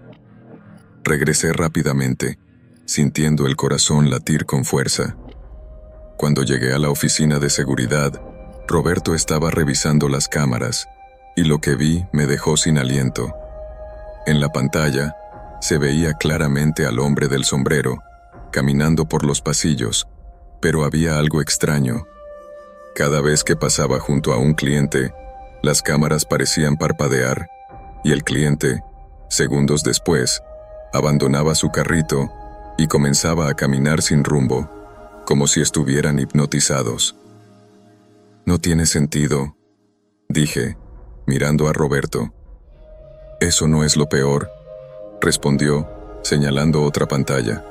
Regresé rápidamente, sintiendo el corazón latir con fuerza. Cuando llegué a la oficina de seguridad, Roberto estaba revisando las cámaras, y lo que vi me dejó sin aliento. En la pantalla, se veía claramente al hombre del sombrero, caminando por los pasillos, pero había algo extraño. Cada vez que pasaba junto a un cliente, las cámaras parecían parpadear, y el cliente, segundos después, abandonaba su carrito y comenzaba a caminar sin rumbo, como si estuvieran hipnotizados. «No tiene sentido», dije, mirando a Roberto. «Eso no es lo peor», respondió, señalando otra pantalla.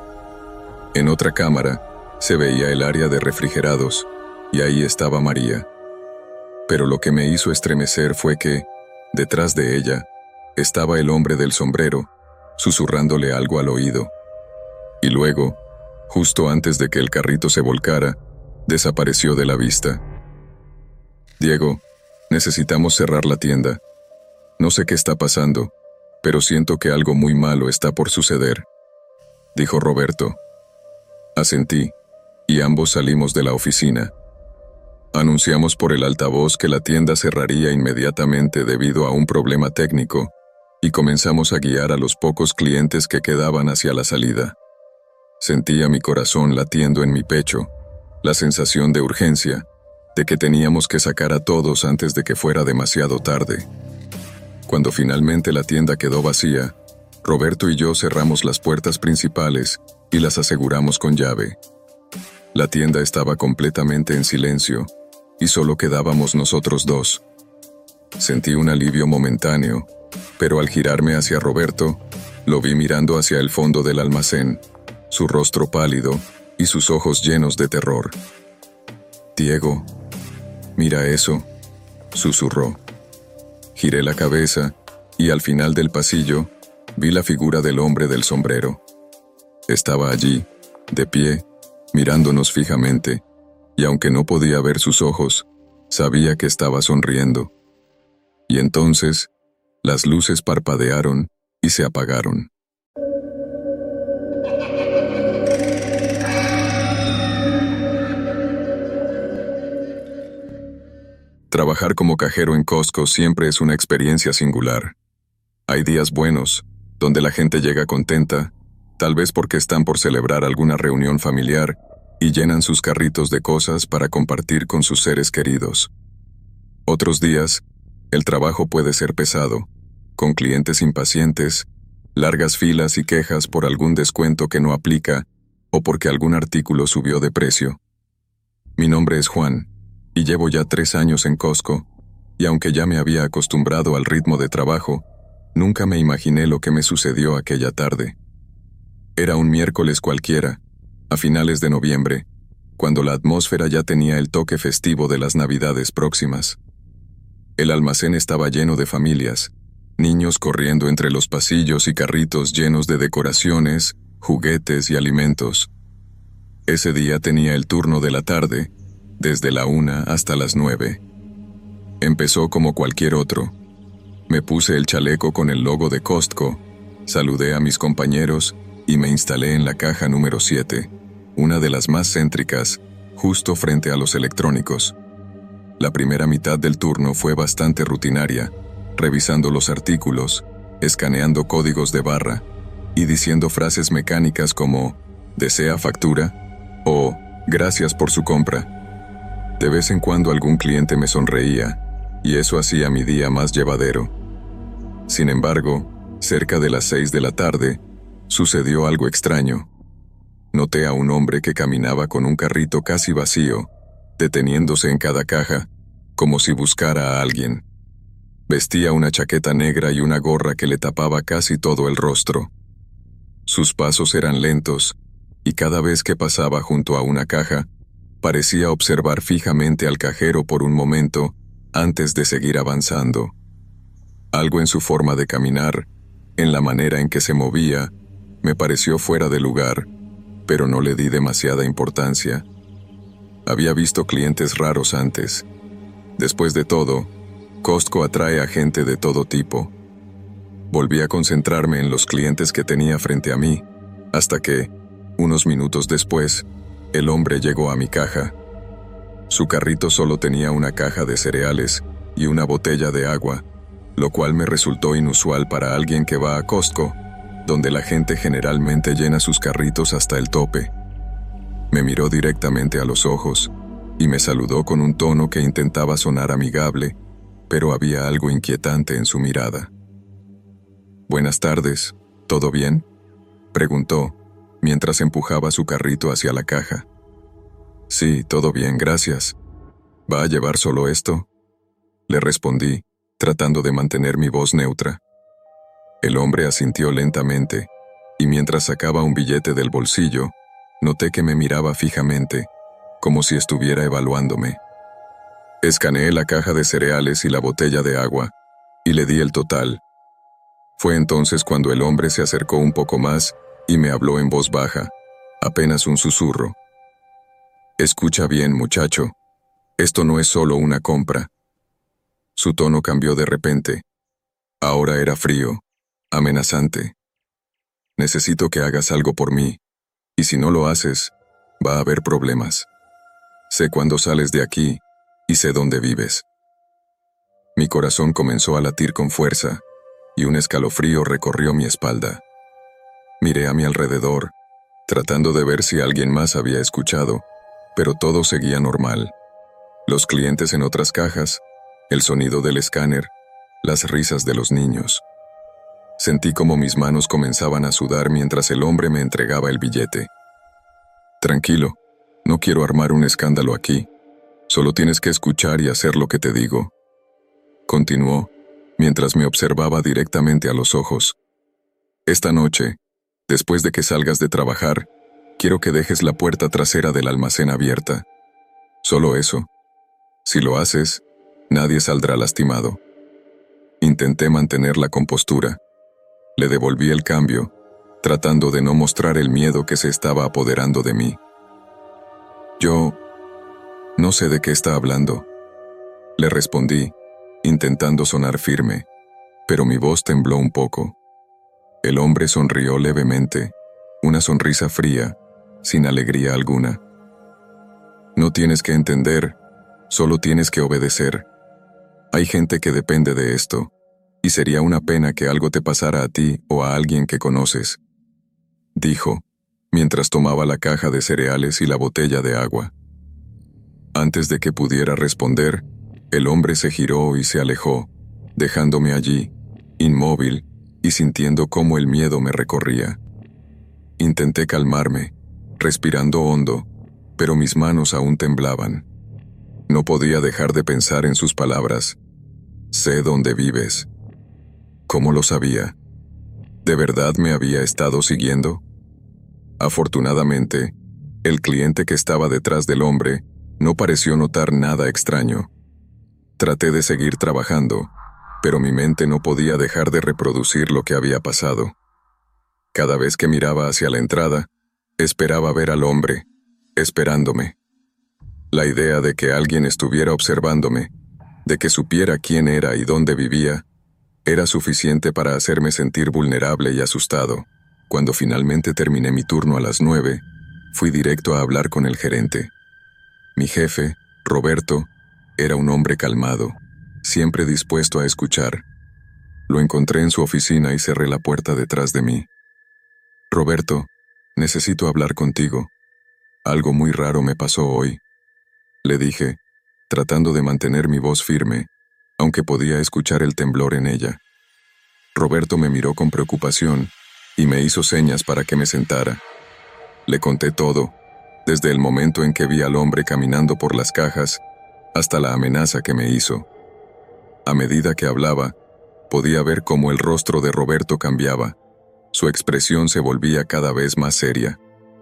En otra cámara, se veía el área de refrigerados, y ahí estaba María. Pero lo que me hizo estremecer fue que, detrás de ella, estaba el hombre del sombrero, susurrándole algo al oído. Y luego, justo antes de que el carrito se volcara, desapareció de la vista. «Diego, necesitamos cerrar la tienda. No sé qué está pasando, pero siento que algo muy malo está por suceder», dijo Roberto. Asentí, y ambos salimos de la oficina. Anunciamos por el altavoz que la tienda cerraría inmediatamente debido a un problema técnico, y comenzamos a guiar a los pocos clientes que quedaban hacia la salida. Sentía mi corazón latiendo en mi pecho, la sensación de urgencia, de que teníamos que sacar a todos antes de que fuera demasiado tarde. Cuando finalmente la tienda quedó vacía, Roberto y yo cerramos las puertas principales y las aseguramos con llave. La tienda estaba completamente en silencio, y solo quedábamos nosotros dos. Sentí un alivio momentáneo, pero al girarme hacia Roberto, lo vi mirando hacia el fondo del almacén, su rostro pálido y sus ojos llenos de terror. «Diego, mira eso», susurró. Giré la cabeza, y al final del pasillo, vi la figura del hombre del sombrero. Estaba allí, de pie, mirándonos fijamente, y aunque no podía ver sus ojos, sabía que estaba sonriendo. Y entonces, las luces parpadearon y se apagaron. Trabajar como cajero en Costco siempre es una experiencia singular. Hay días buenos, donde la gente llega contenta, tal vez porque están por celebrar alguna reunión familiar, y llenan sus carritos de cosas para compartir con sus seres queridos. Otros días, el trabajo puede ser pesado, con clientes impacientes, largas filas y quejas por algún descuento que no aplica o porque algún artículo subió de precio. Mi nombre es Juan, y llevo ya 3 años en Costco, y aunque ya me había acostumbrado al ritmo de trabajo, nunca me imaginé lo que me sucedió aquella tarde. Era un miércoles cualquiera, a finales de noviembre, cuando la atmósfera ya tenía el toque festivo de las Navidades próximas. El almacén estaba lleno de familias, niños corriendo entre los pasillos y carritos llenos de decoraciones, juguetes y alimentos. Ese día tenía el turno de la tarde, desde la 1 hasta las 9. Empezó como cualquier otro. Me puse el chaleco con el logo de Costco, saludé a mis compañeros y me instalé en la caja número 7, una de las más céntricas, justo frente a los electrónicos. La primera mitad del turno fue bastante rutinaria, revisando los artículos, escaneando códigos de barra y diciendo frases mecánicas como «¿Desea factura?» o «Gracias por su compra». De vez en cuando algún cliente me sonreía, y eso hacía mi día más llevadero. Sin embargo, cerca de las 6 de la tarde, sucedió algo extraño. Noté a un hombre que caminaba con un carrito casi vacío, deteniéndose en cada caja, como si buscara a alguien. Vestía una chaqueta negra y una gorra que le tapaba casi todo el rostro. Sus pasos eran lentos, y cada vez que pasaba junto a una caja, parecía observar fijamente al cajero por un momento antes de seguir avanzando. Algo en su forma de caminar, en la manera en que se movía, me pareció fuera de lugar, pero no le di demasiada importancia. Había visto clientes raros antes. Después de todo, Costco atrae a gente de todo tipo. Volví a concentrarme en los clientes que tenía frente a mí, hasta que, unos minutos después, el hombre llegó a mi caja. Su carrito solo tenía una caja de cereales y una botella de agua, lo cual me resultó inusual para alguien que va a Costco, donde la gente generalmente llena sus carritos hasta el tope. Me miró directamente a los ojos y me saludó con un tono que intentaba sonar amigable, pero había algo inquietante en su mirada. «Buenas tardes, ¿todo bien?», preguntó, mientras empujaba su carrito hacia la caja. «Sí, todo bien, gracias. ¿Va a llevar solo esto?», le respondí, tratando de mantener mi voz neutra. El hombre asintió lentamente, y mientras sacaba un billete del bolsillo, noté que me miraba fijamente, como si estuviera evaluándome. Escaneé la caja de cereales y la botella de agua, y le di el total. Fue entonces cuando el hombre se acercó un poco más y me habló en voz baja, apenas un susurro. «Escucha bien, muchacho. Esto no es solo una compra». Su tono cambió de repente. Ahora era frío, amenazante. «Necesito que hagas algo por mí, y si no lo haces, va a haber problemas. Sé cuándo sales de aquí y sé dónde vives». Mi corazón comenzó a latir con fuerza, y un escalofrío recorrió mi espalda. Miré a mi alrededor, tratando de ver si alguien más había escuchado, pero todo seguía normal. Los clientes en otras cajas, el sonido del escáner, las risas de los niños. Sentí como mis manos comenzaban a sudar mientras el hombre me entregaba el billete. «Tranquilo, no quiero armar un escándalo aquí. Solo tienes que escuchar y hacer lo que te digo», continuó, mientras me observaba directamente a los ojos. «Esta noche, después de que salgas de trabajar, quiero que dejes la puerta trasera del almacén abierta. Solo eso. Si lo haces, nadie saldrá lastimado». Intenté mantener la compostura. Le devolví el cambio, tratando de no mostrar el miedo que se estaba apoderando de mí. «Yo no sé de qué está hablando», le respondí, intentando sonar firme, pero mi voz tembló un poco. El hombre sonrió levemente, una sonrisa fría, sin alegría alguna. «No tienes que entender, solo tienes que obedecer. Hay gente que depende de esto, y sería una pena que algo te pasara a ti o a alguien que conoces», dijo, mientras tomaba la caja de cereales y la botella de agua. Antes de que pudiera responder, el hombre se giró y se alejó, dejándome allí, inmóvil y sintiendo cómo el miedo me recorría. Intenté calmarme, respirando hondo, pero mis manos aún temblaban. No podía dejar de pensar en sus palabras. «Sé dónde vives». ¿Cómo lo sabía? ¿De verdad me había estado siguiendo? Afortunadamente, el cliente que estaba detrás del hombre no pareció notar nada extraño. Traté de seguir trabajando, pero mi mente no podía dejar de reproducir lo que había pasado. Cada vez que miraba hacia la entrada, esperaba ver al hombre, esperándome. La idea de que alguien estuviera observándome, de que supiera quién era y dónde vivía, era suficiente para hacerme sentir vulnerable y asustado. Cuando finalmente terminé mi turno a las 9, fui directo a hablar con el gerente. Mi jefe, Roberto, era un hombre calmado, siempre dispuesto a escuchar. Lo encontré en su oficina y cerré la puerta detrás de mí. Roberto, necesito hablar contigo. Algo muy raro me pasó hoy, le dije, tratando de mantener mi voz firme, aunque podía escuchar el temblor en ella. Roberto me miró con preocupación y me hizo señas para que me sentara. Le conté todo, desde el momento en que vi al hombre caminando por las cajas hasta la amenaza que me hizo. A medida que hablaba, podía ver cómo el rostro de Roberto cambiaba. Su expresión se volvía cada vez más seria.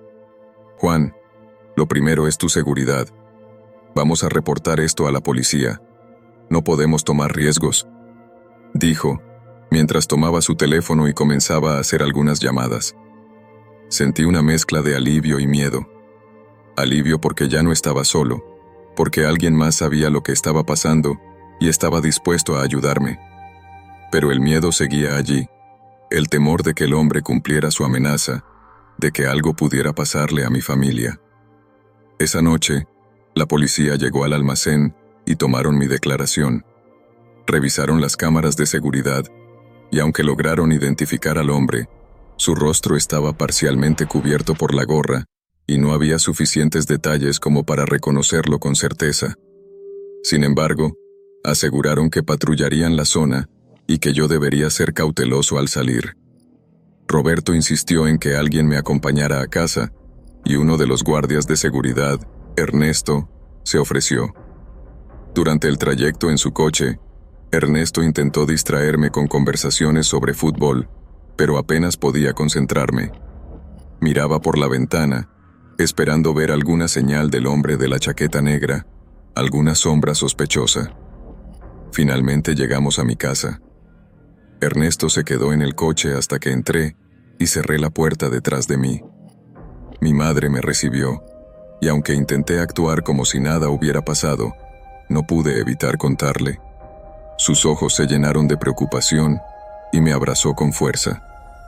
Juan, lo primero es tu seguridad. Vamos a reportar esto a la policía. No podemos tomar riesgos, dijo, mientras tomaba su teléfono y comenzaba a hacer algunas llamadas. Sentí una mezcla de alivio y miedo. Alivio porque ya no estaba solo, porque alguien más sabía lo que estaba pasando y estaba dispuesto a ayudarme. Pero el miedo seguía allí, el temor de que el hombre cumpliera su amenaza, de que algo pudiera pasarle a mi familia. Esa noche, la policía llegó al almacén y tomaron mi declaración. Revisaron las cámaras de seguridad y aunque lograron identificar al hombre, su rostro estaba parcialmente cubierto por la gorra y no había suficientes detalles como para reconocerlo con certeza. Sin embargo, aseguraron que patrullarían la zona y que yo debería ser cauteloso al salir. Roberto insistió en que alguien me acompañara a casa y uno de los guardias de seguridad, Ernesto, se ofreció. Durante el trayecto en su coche, Ernesto intentó distraerme con conversaciones sobre fútbol, pero apenas podía concentrarme. Miraba por la ventana, esperando ver alguna señal del hombre de la chaqueta negra, alguna sombra sospechosa. Finalmente llegamos a mi casa. Ernesto se quedó en el coche hasta que entré y cerré la puerta detrás de mí. Mi madre me recibió, y aunque intenté actuar como si nada hubiera pasado, no pude evitar contarle. Sus ojos se llenaron de preocupación y me abrazó con fuerza.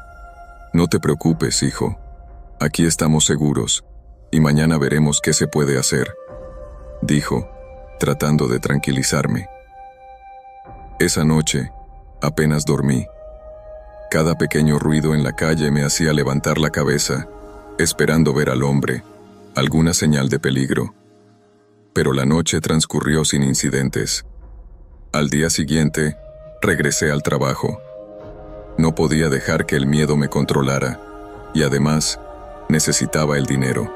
No te preocupes, hijo. Aquí estamos seguros, y mañana veremos qué se puede hacer, dijo, tratando de tranquilizarme. Esa noche, apenas dormí. Cada pequeño ruido en la calle me hacía levantar la cabeza, esperando ver al hombre, alguna señal de peligro. Pero la noche transcurrió sin incidentes. Al día siguiente, regresé al trabajo. No podía dejar que el miedo me controlara, y además, necesitaba el dinero.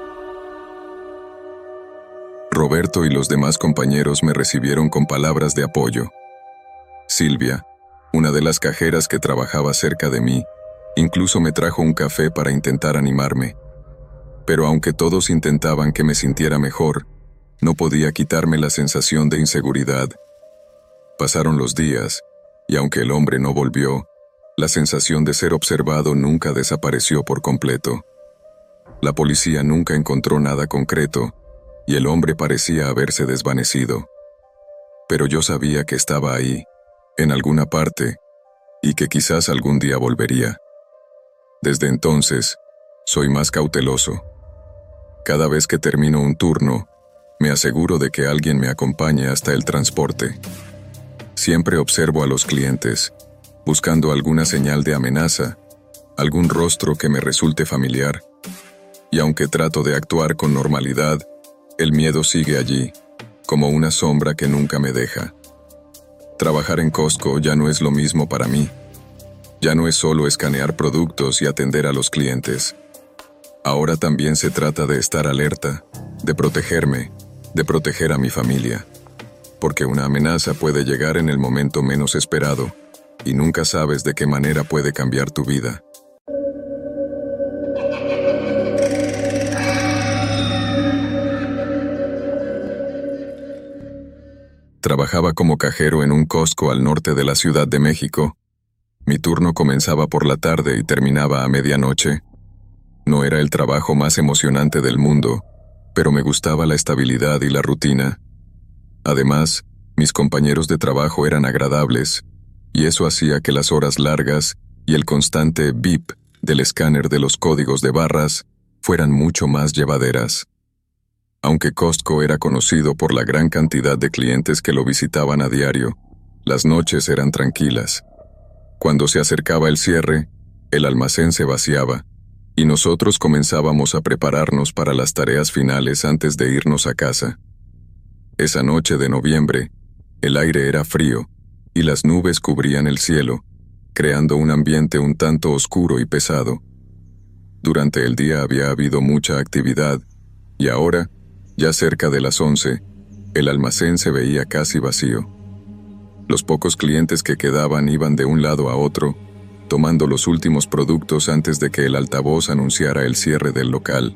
Roberto y los demás compañeros me recibieron con palabras de apoyo. Silvia, una de las cajeras que trabajaba cerca de mí, incluso me trajo un café para intentar animarme. Pero aunque todos intentaban que me sintiera mejor, no podía quitarme la sensación de inseguridad. Pasaron los días, y aunque el hombre no volvió, la sensación de ser observado nunca desapareció por completo. La policía nunca encontró nada concreto, y el hombre parecía haberse desvanecido. Pero yo sabía que estaba ahí, en alguna parte, y que quizás algún día volvería. Desde entonces, soy más cauteloso. Cada vez que termino un turno, me aseguro de que alguien me acompañe hasta el transporte. Siempre observo a los clientes, buscando alguna señal de amenaza, algún rostro que me resulte familiar. Y aunque trato de actuar con normalidad, el miedo sigue allí, como una sombra que nunca me deja. Trabajar en Costco ya no es lo mismo para mí. Ya no es solo escanear productos y atender a los clientes. Ahora también se trata de estar alerta, de protegerme, de proteger a mi familia. Porque una amenaza puede llegar en el momento menos esperado, y nunca sabes de qué manera puede cambiar tu vida. Trabajaba como cajero en un Costco al norte de la Ciudad de México, Mi turno comenzaba por la tarde y terminaba a medianoche. No era el trabajo más emocionante del mundo, pero me gustaba la estabilidad y la rutina. Además, mis compañeros de trabajo eran agradables, y eso hacía que las horas largas y el constante beep del escáner de los códigos de barras fueran mucho más llevaderas. Aunque Costco era conocido por la gran cantidad de clientes que lo visitaban a diario, las noches eran tranquilas. Cuando se acercaba el cierre, el almacén se vaciaba, y nosotros comenzábamos a prepararnos para las tareas finales antes de irnos a casa. Esa noche de noviembre, el aire era frío, y las nubes cubrían el cielo, creando un ambiente un tanto oscuro y pesado. Durante el día había habido mucha actividad, y ahora, ya cerca de las 11, el almacén se veía casi vacío. Los pocos clientes que quedaban iban de un lado a otro, tomando los últimos productos antes de que el altavoz anunciara el cierre del local.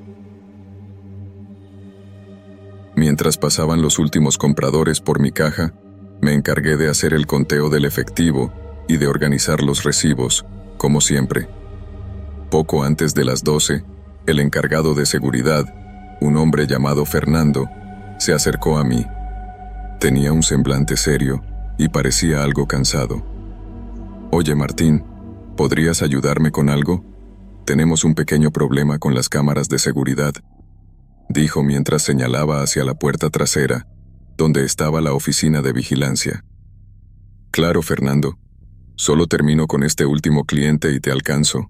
Mientras pasaban los últimos compradores por mi caja, me encargué de hacer el conteo del efectivo y de organizar los recibos, como siempre. Poco antes de las 12, el encargado de seguridad, un hombre llamado Fernando, se acercó a mí. Tenía un semblante serio y parecía algo cansado. «Oye, Martín, ¿podrías ayudarme con algo? Tenemos un pequeño problema con las cámaras de seguridad», dijo mientras señalaba hacia la puerta trasera, donde estaba la oficina de vigilancia. «Claro, Fernando. Solo termino con este último cliente y te alcanzo».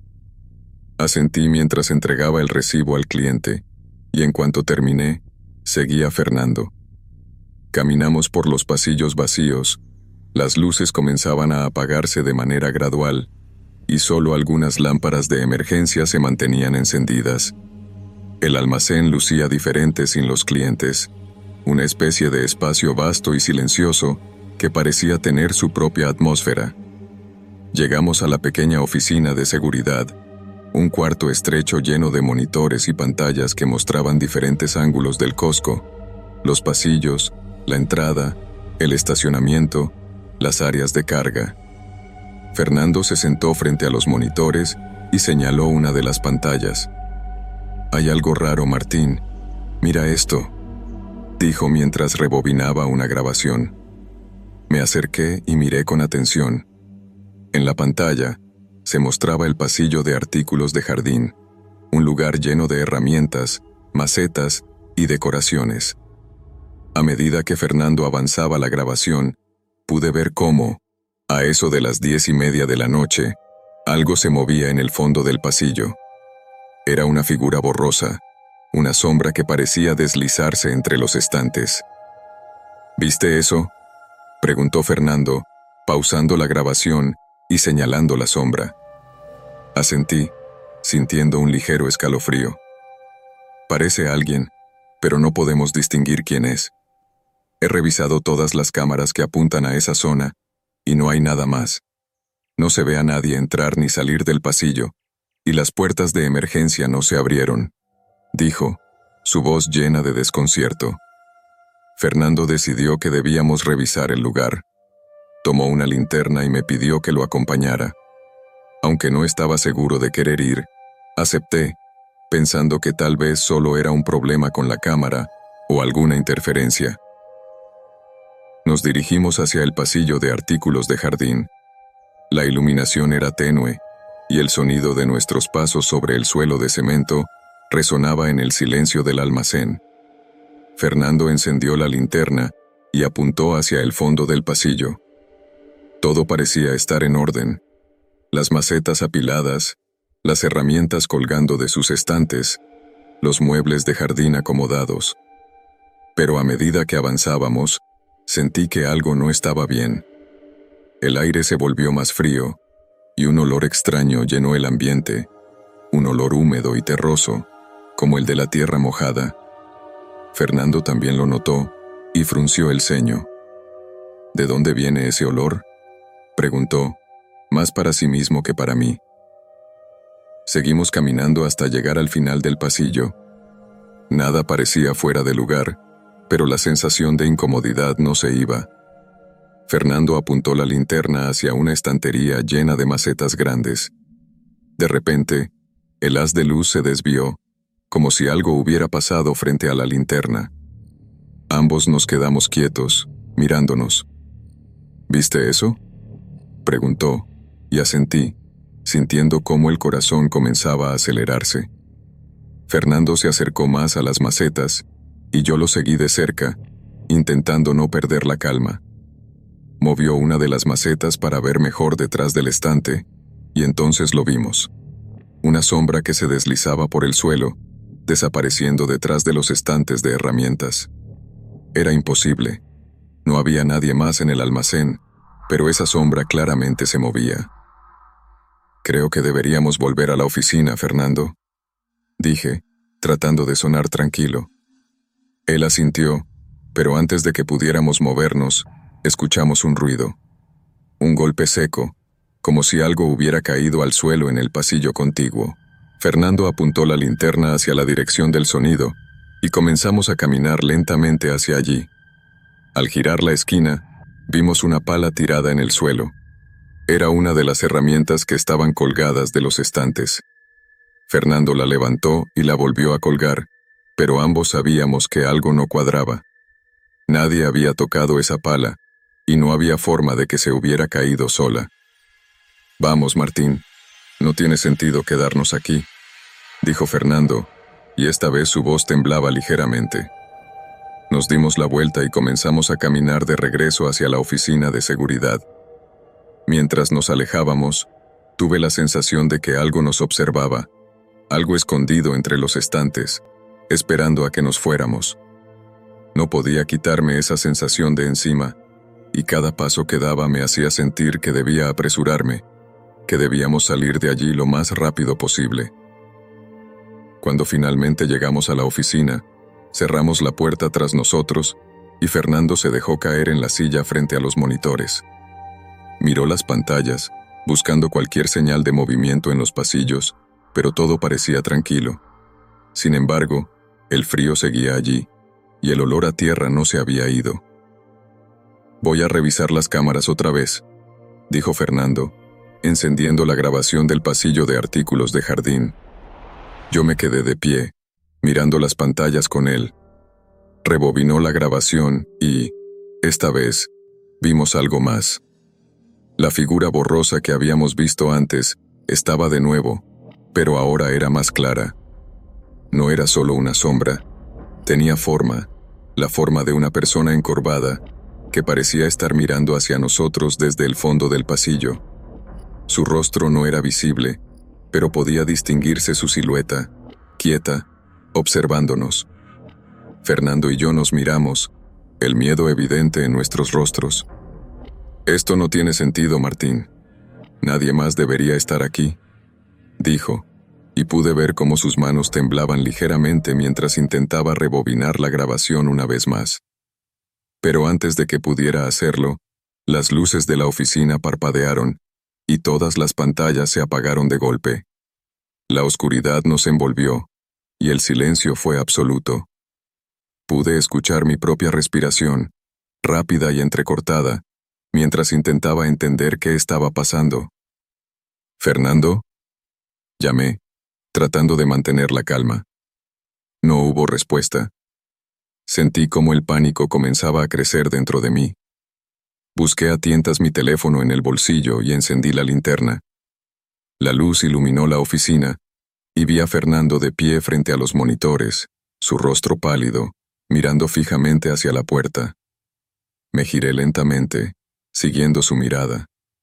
Asentí mientras entregaba el recibo al cliente, y en cuanto terminé, seguí a Fernando. Caminamos por los pasillos vacíos. Las luces comenzaban a apagarse de manera gradual, y solo algunas lámparas de emergencia se mantenían encendidas. El almacén lucía diferente sin los clientes, una especie de espacio vasto y silencioso que parecía tener su propia atmósfera. Llegamos a la pequeña oficina de seguridad, un cuarto estrecho lleno de monitores y pantallas que mostraban diferentes ángulos del Costco, los pasillos, la entrada, el estacionamiento, las áreas de carga. Fernando se sentó frente a los monitores y señaló una de las pantallas. «Hay algo raro, Martín. Mira esto», dijo mientras rebobinaba una grabación. Me acerqué y miré con atención. En la pantalla se mostraba el pasillo de artículos de jardín, un lugar lleno de herramientas, macetas y decoraciones. A medida que Fernando avanzaba la grabación, pude ver cómo, a eso de las 10:30 de la noche, algo se movía en el fondo del pasillo. Era una figura borrosa, una sombra que parecía deslizarse entre los estantes. «¿Viste eso?», preguntó Fernando, pausando la grabación y señalando la sombra. Asentí, sintiendo un ligero escalofrío. «Parece alguien, pero no podemos distinguir quién es. He revisado todas las cámaras que apuntan a esa zona, y no hay nada más. No se ve a nadie entrar ni salir del pasillo, y las puertas de emergencia no se abrieron», dijo, su voz llena de desconcierto. Fernando decidió que debíamos revisar el lugar. Tomó una linterna y me pidió que lo acompañara. Aunque no estaba seguro de querer ir, acepté, pensando que tal vez solo era un problema con la cámara o alguna interferencia. Nos dirigimos hacia el pasillo de artículos de jardín. La iluminación era tenue, y el sonido de nuestros pasos sobre el suelo de cemento resonaba en el silencio del almacén. Fernando encendió la linterna y apuntó hacia el fondo del pasillo. Todo parecía estar en orden. Las macetas apiladas, las herramientas colgando de sus estantes, los muebles de jardín acomodados. Pero a medida que avanzábamos, sentí que algo no estaba bien. El aire se volvió más frío, y un olor extraño llenó el ambiente, un olor húmedo y terroso, como el de la tierra mojada. Fernando también lo notó, y frunció el ceño. «¿De dónde viene ese olor?», preguntó, más para sí mismo que para mí. Seguimos caminando hasta llegar al final del pasillo. Nada parecía fuera de lugar, pero la sensación de incomodidad no se iba. Fernando apuntó la linterna hacia una estantería llena de macetas grandes. De repente, el haz de luz se desvió, como si algo hubiera pasado frente a la linterna. Ambos nos quedamos quietos, mirándonos. ¿Viste eso?, preguntó, y asentí, sintiendo cómo el corazón comenzaba a acelerarse. Fernando se acercó más a las macetas, y yo lo seguí de cerca, intentando no perder la calma. Movió una de las macetas para ver mejor detrás del estante, y entonces lo vimos. Una sombra que se deslizaba por el suelo, desapareciendo detrás de los estantes de herramientas. Era imposible. No había nadie más en el almacén, pero esa sombra claramente se movía. «Creo que deberíamos volver a la oficina, Fernando», dije, tratando de sonar tranquilo. Él asintió, pero antes de que pudiéramos movernos, escuchamos un ruido. Un golpe seco, como si algo hubiera caído al suelo en el pasillo contiguo. Fernando apuntó la linterna hacia la dirección del sonido y comenzamos a caminar lentamente hacia allí. Al girar la esquina, vimos una pala tirada en el suelo. Era una de las herramientas que estaban colgadas de los estantes. Fernando la levantó y la volvió a colgar, pero ambos sabíamos que algo no cuadraba. Nadie había tocado esa pala, y no había forma de que se hubiera caído sola. «Vamos, Martín, no tiene sentido quedarnos aquí», dijo Fernando, y esta vez su voz temblaba ligeramente. Nos dimos la vuelta y comenzamos a caminar de regreso hacia la oficina de seguridad. Mientras nos alejábamos, tuve la sensación de que algo nos observaba, algo escondido entre los estantes, esperando a que nos fuéramos. No podía quitarme esa sensación de encima, y cada paso que daba me hacía sentir que debía apresurarme, que debíamos salir de allí lo más rápido posible. Cuando finalmente llegamos a la oficina, cerramos la puerta tras nosotros y Fernando se dejó caer en la silla frente a los monitores. Miró las pantallas, buscando cualquier señal de movimiento en los pasillos, pero todo parecía tranquilo. Sin embargo, el frío seguía allí, y el olor a tierra no se había ido. «Voy a revisar las cámaras otra vez», dijo Fernando, encendiendo la grabación del pasillo de artículos de jardín. Yo me quedé de pie, mirando las pantallas con él. Rebobinó la grabación y, esta vez, vimos algo más. La figura borrosa que habíamos visto antes estaba de nuevo, pero ahora era más clara. No era solo una sombra, tenía forma, la forma de una persona encorvada, que parecía estar mirando hacia nosotros desde el fondo del pasillo. Su rostro no era visible, pero podía distinguirse su silueta, quieta, observándonos. Fernando y yo nos miramos, el miedo evidente en nuestros rostros. «Esto no tiene sentido, Martín. Nadie más debería estar aquí», dijo, y pude ver cómo sus manos temblaban ligeramente mientras intentaba rebobinar la grabación una vez más. Pero antes de que pudiera hacerlo, las luces de la oficina parpadearon, y todas las pantallas se apagaron de golpe. La oscuridad nos envolvió, y el silencio fue absoluto. Pude escuchar mi propia respiración, rápida y entrecortada, mientras intentaba entender qué estaba pasando. «¿Fernando?», llamé, tratando de mantener la calma. No hubo respuesta. Sentí cómo el pánico comenzaba a crecer dentro de mí. Busqué a tientas mi teléfono en el bolsillo y encendí la linterna. La luz iluminó la oficina, y vi a Fernando de pie frente a los monitores, su rostro pálido, mirando fijamente hacia la puerta. Me giré lentamente, siguiendo su mirada.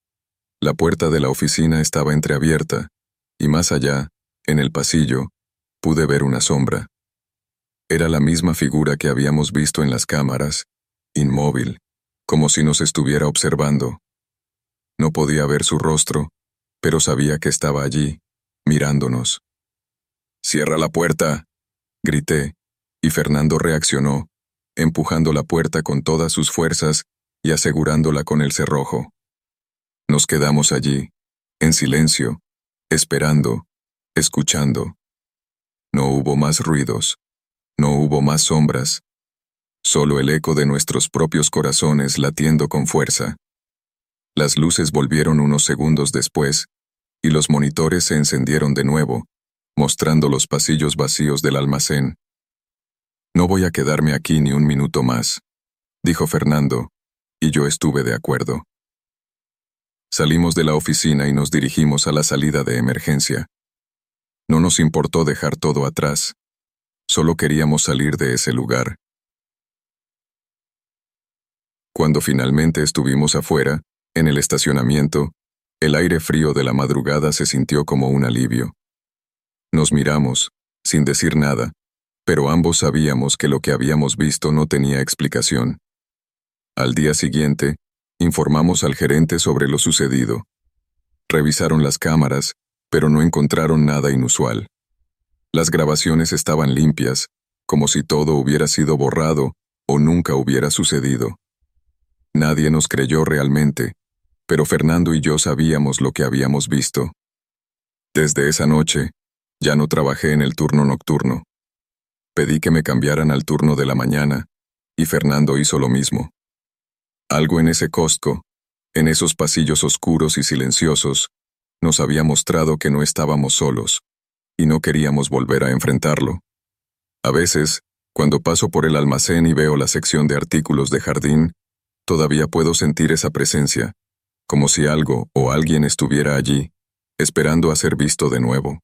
La puerta de la oficina estaba entreabierta, y más allá, en el pasillo, pude ver una sombra. Era la misma figura que habíamos visto en las cámaras, inmóvil, como si nos estuviera observando. No podía ver su rostro, pero sabía que estaba allí, mirándonos. «¡Cierra la puerta!», grité, y Fernando reaccionó, empujando la puerta con todas sus fuerzas y asegurándola con el cerrojo. Nos quedamos allí, en silencio, esperando, escuchando. No hubo más ruidos, no hubo más sombras. solo el eco de nuestros propios corazones latiendo con fuerza. Las luces volvieron unos segundos después, y los monitores se encendieron de nuevo, mostrando los pasillos vacíos del almacén. No voy a quedarme aquí ni un minuto más, dijo Fernando, y yo estuve de acuerdo. Salimos de la oficina y nos dirigimos a la salida de emergencia. No nos importó dejar todo atrás, solo queríamos salir de ese lugar. Cuando finalmente estuvimos afuera, en el estacionamiento, el aire frío de la madrugada se sintió como un alivio. Nos miramos, sin decir nada, pero ambos sabíamos que lo que habíamos visto no tenía explicación. Al día siguiente, informamos al gerente sobre lo sucedido. Revisaron las cámaras, pero no encontraron nada inusual. Las grabaciones estaban limpias, como si todo hubiera sido borrado o nunca hubiera sucedido. Nadie nos creyó realmente, pero Fernando y yo sabíamos lo que habíamos visto. Desde esa noche, ya no trabajé en el turno nocturno. Pedí que me cambiaran al turno de la mañana, y Fernando hizo lo mismo. Algo en ese Costco, en esos pasillos oscuros y silenciosos, nos había mostrado que no estábamos solos, y no queríamos volver a enfrentarlo. A veces, cuando paso por el almacén y veo la sección de artículos de jardín, todavía puedo sentir esa presencia, como si algo o alguien estuviera allí, esperando a ser visto de nuevo.